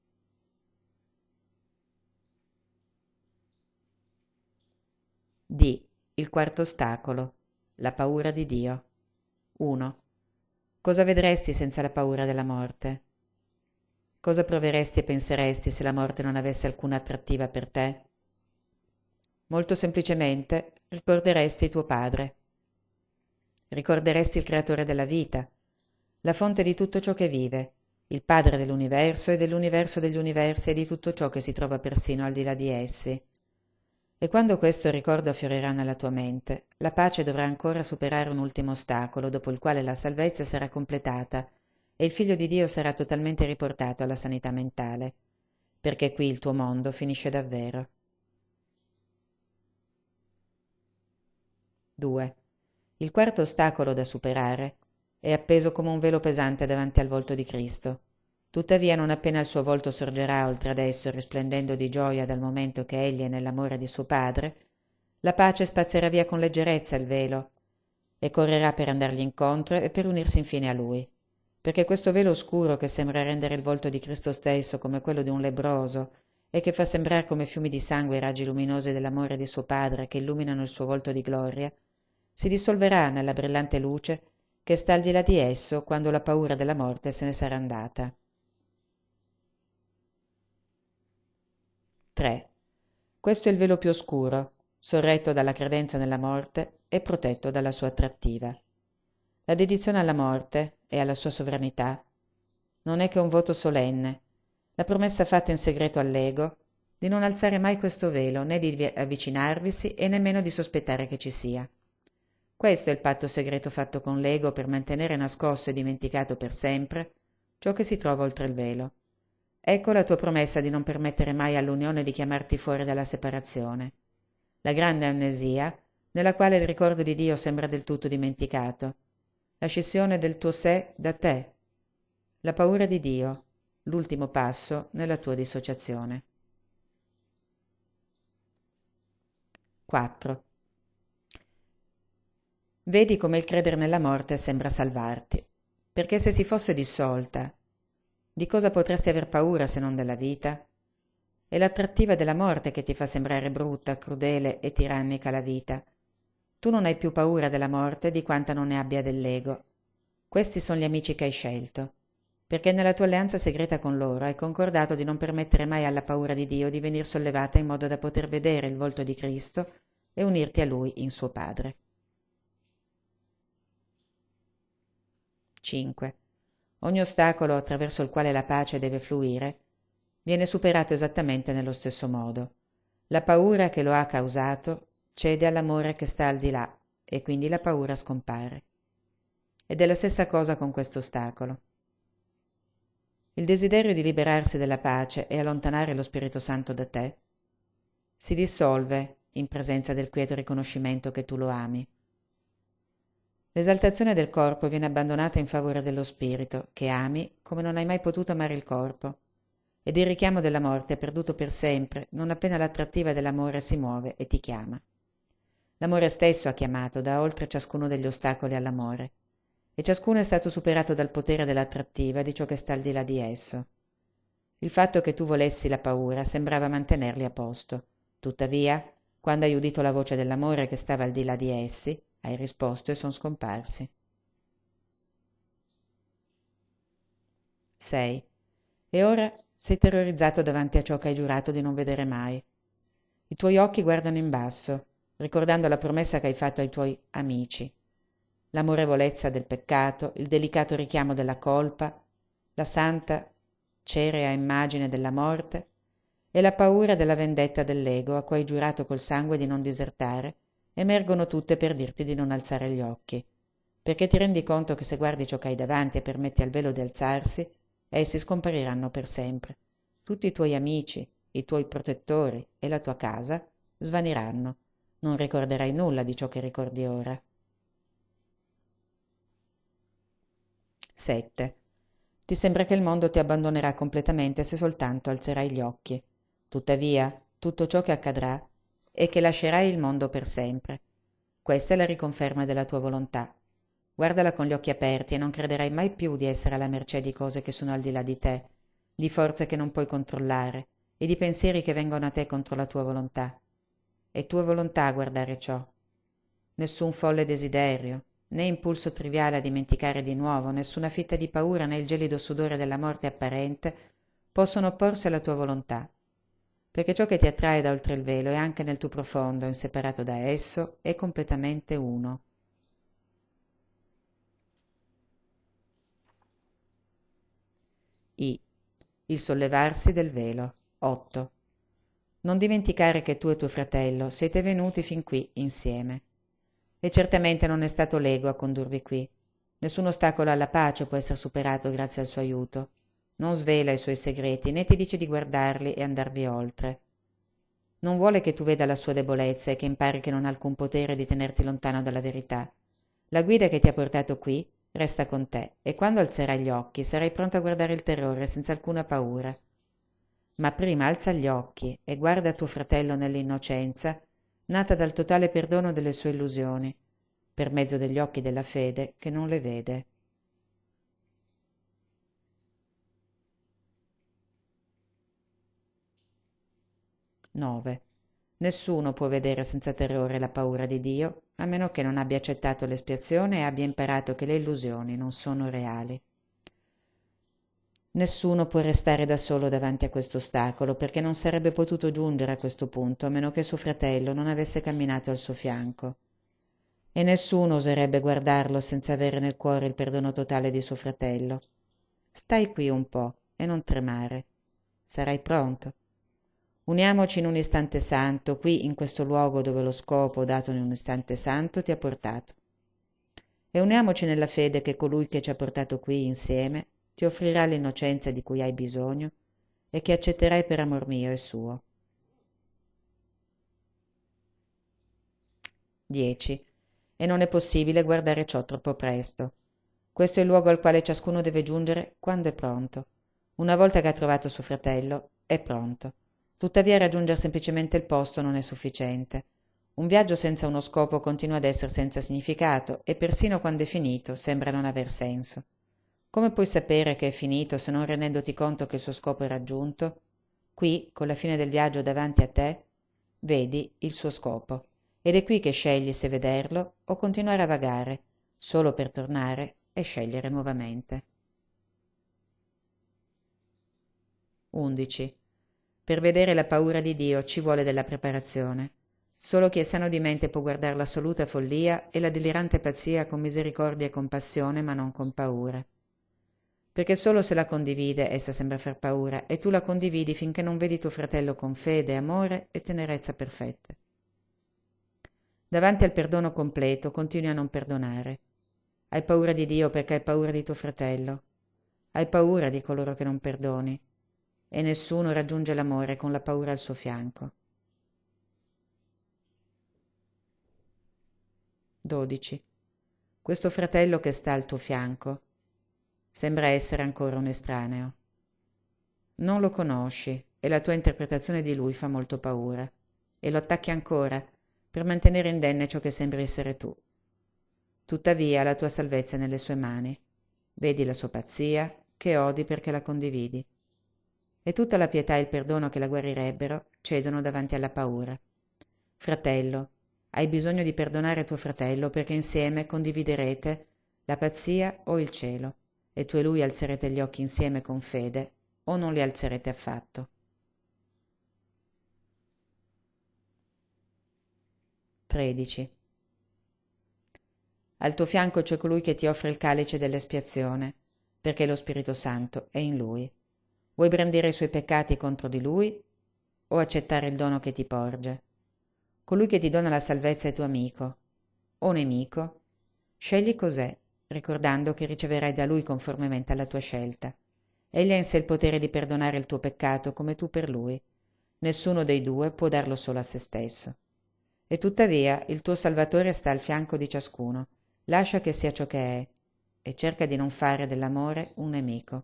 D. Il quarto ostacolo. La paura di Dio. 1. Cosa vedresti senza la paura della morte? Cosa proveresti e penseresti se la morte non avesse alcuna attrattiva per te? Molto semplicemente ricorderesti tuo padre. Ricorderesti il creatore della vita, la fonte di tutto ciò che vive, il padre dell'universo e dell'universo degli universi e di tutto ciò che si trova persino al di là di essi. E quando questo ricordo affiorirà nella tua mente, la pace dovrà ancora superare un ultimo ostacolo, dopo il quale la salvezza sarà completata e il Figlio di Dio sarà totalmente riportato alla sanità mentale, perché qui il tuo mondo finisce davvero. 2. Il quarto ostacolo da superare è appeso come un velo pesante davanti al volto di Cristo. Tuttavia, non appena il suo volto sorgerà oltre ad esso, risplendendo di gioia dal momento che egli è nell'amore di suo padre, la pace spazzerà via con leggerezza il velo e correrà per andargli incontro e per unirsi infine a lui, perché questo velo oscuro che sembra rendere il volto di Cristo stesso come quello di un lebbroso e che fa sembrar come fiumi di sangue i raggi luminosi dell'amore di suo padre che illuminano il suo volto di gloria, si dissolverà nella brillante luce che sta al di là di esso quando la paura della morte se ne sarà andata. 3. Questo è il velo più oscuro, sorretto dalla credenza nella morte e protetto dalla sua attrattiva. La dedizione alla morte e alla sua sovranità non è che un voto solenne, la promessa fatta in segreto all'ego di non alzare mai questo velo né di avvicinarvisi e nemmeno di sospettare che ci sia. Questo è il patto segreto fatto con l'ego per mantenere nascosto e dimenticato per sempre ciò che si trova oltre il velo. Ecco la tua promessa di non permettere mai all'unione di chiamarti fuori dalla separazione. La grande amnesia, nella quale il ricordo di Dio sembra del tutto dimenticato. La scissione del tuo sé da te. La paura di Dio, l'ultimo passo nella tua dissociazione. 4. Vedi come il credere nella morte sembra salvarti, perché se si fosse dissolta, di cosa potresti aver paura se non della vita? È l'attrattiva della morte che ti fa sembrare brutta, crudele e tirannica la vita. Tu non hai più paura della morte di quanta non ne abbia dell'ego. Questi sono gli amici che hai scelto, perché nella tua alleanza segreta con loro hai concordato di non permettere mai alla paura di Dio di venir sollevata in modo da poter vedere il volto di Cristo e unirti a Lui in suo Padre. 5. Ogni ostacolo attraverso il quale la pace deve fluire viene superato esattamente nello stesso modo. La paura che lo ha causato cede all'amore che sta al di là e quindi la paura scompare. Ed è la stessa cosa con questo ostacolo. Il desiderio di liberarsi della pace e allontanare lo Spirito Santo da te si dissolve in presenza del quieto riconoscimento che tu lo ami. L'esaltazione del corpo viene abbandonata in favore dello spirito, che ami come non hai mai potuto amare il corpo, ed il richiamo della morte è perduto per sempre non appena l'attrattiva dell'amore si muove e ti chiama. L'amore stesso ha chiamato da oltre ciascuno degli ostacoli all'amore, e ciascuno è stato superato dal potere dell'attrattiva di ciò che sta al di là di esso. Il fatto che tu volessi la paura sembrava mantenerli a posto. Tuttavia, quando hai udito la voce dell'amore che stava al di là di essi, hai risposto e sono scomparsi. 6. E ora sei terrorizzato davanti a ciò che hai giurato di non vedere mai. I tuoi occhi guardano in basso, ricordando la promessa che hai fatto ai tuoi amici. L'amorevolezza del peccato, il delicato richiamo della colpa, la santa, cerea immagine della morte e la paura della vendetta dell'ego a cui hai giurato col sangue di non disertare, emergono tutte per dirti di non alzare gli occhi. perché ti rendi conto che se guardi ciò che hai davanti e permetti al velo di alzarsi, essi scompariranno per sempre. Tutti i tuoi amici, i tuoi protettori e la tua casa svaniranno. Non ricorderai nulla di ciò che ricordi ora. 7. Ti sembra che il mondo ti abbandonerà completamente se soltanto alzerai gli occhi. Tuttavia, tutto ciò che accadrà è che lascerai il mondo per sempre. Questa è la riconferma della tua volontà. Guardala con gli occhi aperti e non crederai mai più di essere alla mercé di cose che sono al di là di te, di forze che non puoi controllare e di pensieri che vengono a te contro la tua volontà. È tua volontà guardare ciò. Nessun folle desiderio, né impulso triviale a dimenticare di nuovo, nessuna fitta di paura né il gelido sudore della morte apparente possono opporsi alla tua volontà, perché ciò che ti attrae da oltre il velo e anche nel tuo profondo, inseparato da esso, è completamente uno. I. Il sollevarsi del velo. 8. Non dimenticare che tu e tuo fratello siete venuti fin qui insieme. E certamente non è stato l'ego a condurvi qui. Nessun ostacolo alla pace può essere superato grazie al suo aiuto. Non svela i suoi segreti, né ti dice di guardarli e andarvi oltre. Non vuole che tu veda la sua debolezza e che impari che non ha alcun potere di tenerti lontano dalla verità. La guida che ti ha portato qui resta con te e quando alzerai gli occhi sarai pronto a guardare il terrore senza alcuna paura. Ma prima alza gli occhi e guarda tuo fratello nell'innocenza, nata dal totale perdono delle sue illusioni, per mezzo degli occhi della fede che non le vede. Nove. Nessuno può vedere senza terrore la paura di Dio, a meno che non abbia accettato l'espiazione e abbia imparato che le illusioni non sono reali. Nessuno può restare da solo davanti a questo ostacolo, perché non sarebbe potuto giungere a questo punto a meno che suo fratello non avesse camminato al suo fianco. E nessuno oserebbe guardarlo senza avere nel cuore il perdono totale di suo fratello. Stai qui un po' e non tremare. Sarai pronto. Uniamoci in un istante santo, qui in questo luogo dove lo scopo dato in un istante santo ti ha portato. E uniamoci nella fede che colui che ci ha portato qui insieme ti offrirà l'innocenza di cui hai bisogno e che accetterai per amor mio e suo. 10. E non è possibile guardare ciò troppo presto. Questo è il luogo al quale ciascuno deve giungere quando è pronto. Una volta che ha trovato suo fratello, è pronto. Tuttavia raggiungere semplicemente il posto non è sufficiente. Un viaggio senza uno scopo continua ad essere senza significato e persino quando è finito sembra non aver senso. Come puoi sapere che è finito se non rendendoti conto che il suo scopo è raggiunto? Qui, con la fine del viaggio davanti a te, vedi il suo scopo ed è qui che scegli se vederlo o continuare a vagare, solo per tornare e scegliere nuovamente. 11. Per vedere la paura di Dio ci vuole della preparazione. Solo chi è sano di mente può guardare l'assoluta follia e la delirante pazzia con misericordia e compassione, ma non con paura. Perché solo se la condivide essa sembra far paura e tu la condividi finché non vedi tuo fratello con fede, amore e tenerezza perfette. Davanti al perdono completo continui a non perdonare. Hai paura di Dio perché hai paura di tuo fratello. Hai paura di coloro che non perdoni. E nessuno raggiunge l'amore con la paura al suo fianco. 12. Questo fratello che sta al tuo fianco sembra essere ancora un estraneo. Non lo conosci e la tua interpretazione di lui fa molto paura. E lo attacchi ancora per mantenere indenne ciò che sembra essere tu. Tuttavia la tua salvezza è nelle sue mani. Vedi la sua pazzia, che odi perché la condividi. E tutta la pietà e il perdono che la guarirebbero cedono davanti alla paura. Fratello, hai bisogno di perdonare tuo fratello perché insieme condividerete la pazzia o il cielo, e tu e lui alzerete gli occhi insieme con fede o non li alzerete affatto. 13. Al tuo fianco c'è colui che ti offre il calice dell'espiazione, perché lo Spirito Santo è in lui. Vuoi brandire i suoi peccati contro di lui o accettare il dono che ti porge? Colui che ti dona la salvezza è tuo amico o nemico? Scegli cos'è, ricordando che riceverai da Lui conformemente alla tua scelta. Egli ha in sé il potere di perdonare il tuo peccato come tu per Lui. Nessuno dei due può darlo solo a se stesso. E tuttavia il tuo Salvatore sta al fianco di ciascuno. Lascia che sia ciò che è e cerca di non fare dell'amore un nemico.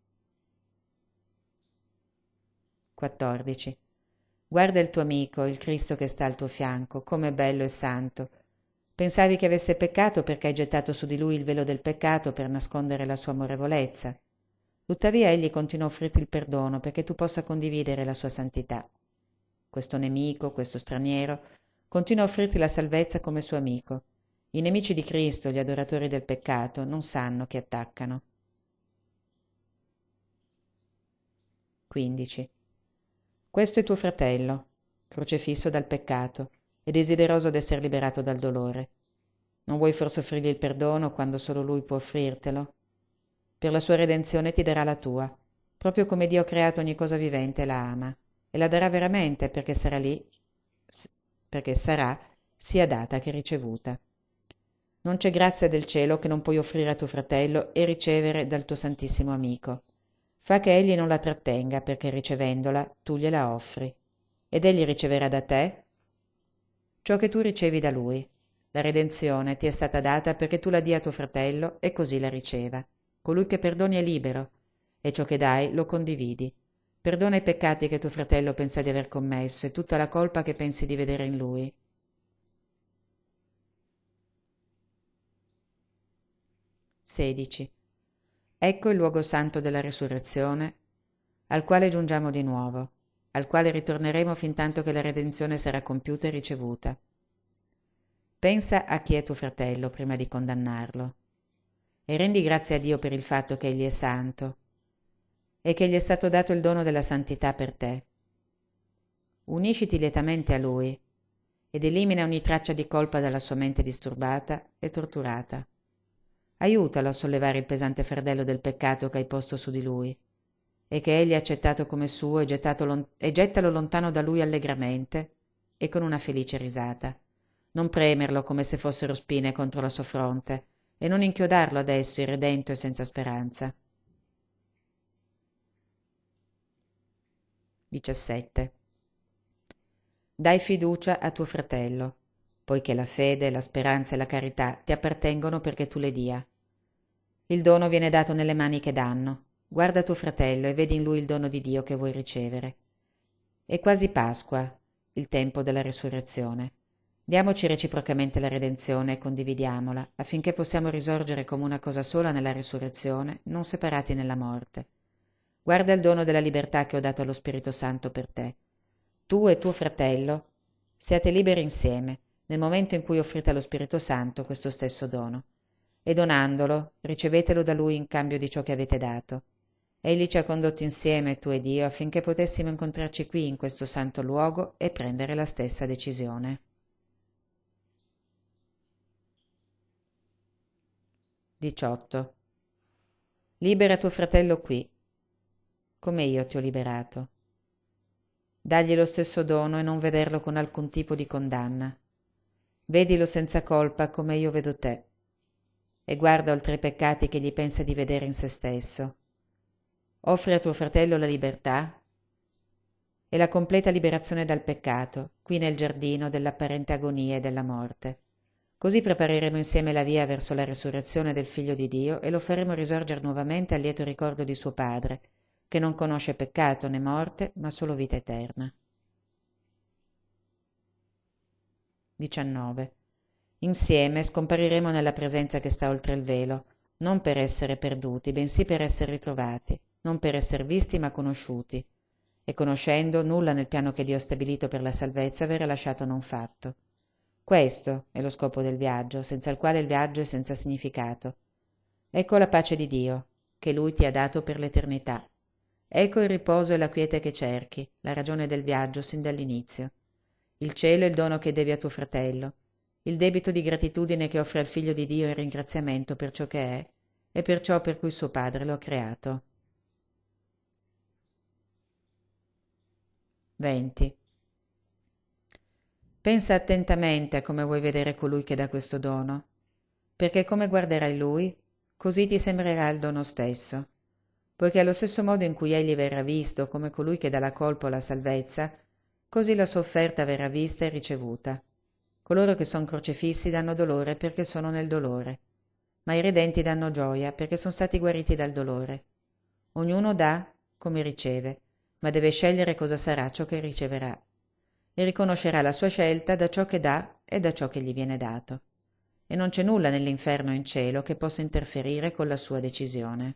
14. Guarda il tuo amico, il Cristo che sta al tuo fianco, come è bello e santo. Pensavi che avesse peccato perché hai gettato su di lui il velo del peccato per nascondere la sua amorevolezza. Tuttavia egli continua a offrirti il perdono perché tu possa condividere la sua santità. Questo nemico, questo straniero, continua a offrirti la salvezza come suo amico. I nemici di Cristo, gli adoratori del peccato, non sanno che attaccano. 15. Questo è tuo fratello, crocefisso dal peccato e desideroso d'esser liberato dal dolore. Non vuoi forse offrirgli il perdono quando solo lui può offrirtelo? Per la sua redenzione ti darà la tua, proprio come Dio ha creato ogni cosa vivente e la ama, e la darà veramente perché sarà lì, perché sarà sia data che ricevuta. Non c'è grazia del cielo che non puoi offrire a tuo fratello e ricevere dal tuo santissimo amico. Fa che egli non la trattenga, perché ricevendola tu gliela offri. Ed egli riceverà da te ciò che tu ricevi da lui. La redenzione ti è stata data perché tu la dia a tuo fratello e così la riceva. Colui che perdoni è libero e ciò che dai lo condividi. Perdona i peccati che tuo fratello pensa di aver commesso e tutta la colpa che pensi di vedere in lui. 16. Ecco il luogo santo della risurrezione, al quale giungiamo di nuovo, al quale ritorneremo fin tanto che la redenzione sarà compiuta e ricevuta. Pensa a chi è tuo fratello prima di condannarlo e rendi grazie a Dio per il fatto che egli è santo e che gli è stato dato il dono della santità per te. Unisciti lietamente a lui ed elimina ogni traccia di colpa dalla sua mente disturbata e torturata. Aiutalo a sollevare il pesante fardello del peccato che hai posto su di lui e che egli ha accettato come suo e gettalo lontano da lui allegramente e con una felice risata. Non premerlo come se fossero spine contro la sua fronte e non inchiodarlo adesso irredento e senza speranza. 17. Dai fiducia a tuo fratello, poiché la fede, la speranza e la carità ti appartengono perché tu le dia. Il dono viene dato nelle mani che danno. Guarda tuo fratello e vedi in lui il dono di Dio che vuoi ricevere. È quasi Pasqua, il tempo della risurrezione. Diamoci reciprocamente la redenzione e condividiamola, affinché possiamo risorgere come una cosa sola nella risurrezione, non separati nella morte. Guarda il dono della libertà che ho dato allo Spirito Santo per te. Tu e tuo fratello siate liberi insieme, nel momento in cui offrite allo Spirito Santo questo stesso dono. E donandolo, ricevetelo da Lui in cambio di ciò che avete dato. Egli ci ha condotti insieme, tu ed io, affinché potessimo incontrarci qui in questo santo luogo e prendere la stessa decisione. 18. Libera tuo fratello qui, come io ti ho liberato. Dagli lo stesso dono e non vederlo con alcun tipo di condanna. Vedilo senza colpa come io vedo te. E guarda oltre i peccati che egli pensa di vedere in se stesso. Offri a tuo fratello la libertà e la completa liberazione dal peccato, qui nel giardino dell'apparente agonia e della morte. Così prepareremo insieme la via verso la resurrezione del Figlio di Dio e lo faremo risorgere nuovamente al lieto ricordo di suo Padre, che non conosce peccato né morte, ma solo vita eterna. 19. Insieme scompariremo nella presenza che sta oltre il velo, non per essere perduti, bensì per essere ritrovati, non per esser visti ma conosciuti. E conoscendo, nulla nel piano che Dio ha stabilito per la salvezza verrà lasciato non fatto. Questo è lo scopo del viaggio, senza il quale il viaggio è senza significato. Ecco la pace di Dio, che Lui ti ha dato per l'eternità. Ecco il riposo e la quiete che cerchi, la ragione del viaggio sin dall'inizio. Il cielo è il dono che devi a tuo fratello, il debito di gratitudine che offre al Figlio di Dio in ringraziamento per ciò che è e per ciò per cui suo Padre lo ha creato. 20. Pensa attentamente a come vuoi vedere colui che dà questo dono. perché come guarderai lui, cosí ti sembrerà il dono stesso, poiché allo stesso modo in cui egli verrà visto come colui che dà la colpa o la salvezza, cosí la sua offerta verrà vista e ricevuta. Coloro che son crocefissi danno dolore perché sono nel dolore, ma i redenti danno gioia perché sono stati guariti dal dolore. Ognuno dà come riceve, ma deve scegliere cosa sarà ciò che riceverà, e riconoscerà la sua scelta da ciò che dà e da ciò che gli viene dato. E non c'è nulla nell'inferno o in cielo che possa interferire con la sua decisione.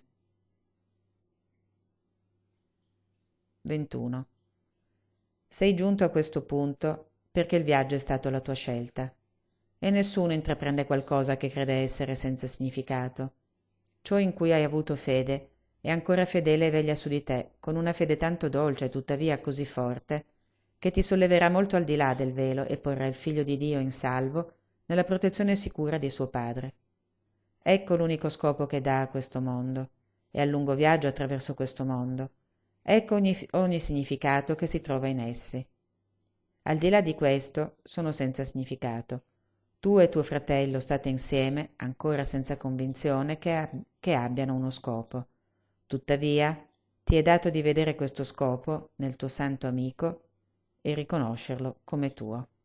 21. Sei giunto a questo punto perché il viaggio è stato la tua scelta, e nessuno intraprende qualcosa che crede essere senza significato. Ciò in cui hai avuto fede è ancora fedele e veglia su di te, con una fede tanto dolce e tuttavia così forte, che ti solleverà molto al di là del velo e porrà il Figlio di Dio in salvo nella protezione sicura di suo Padre. Ecco l'unico scopo che dà a questo mondo e al lungo viaggio attraverso questo mondo. Ecco ogni significato che si trova in essi. Al di là di questo sono senza significato. Tu e tuo fratello state insieme, ancora senza convinzione che abbiano uno scopo. Tuttavia, ti è dato di vedere questo scopo nel tuo santo amico e riconoscerlo come tuo.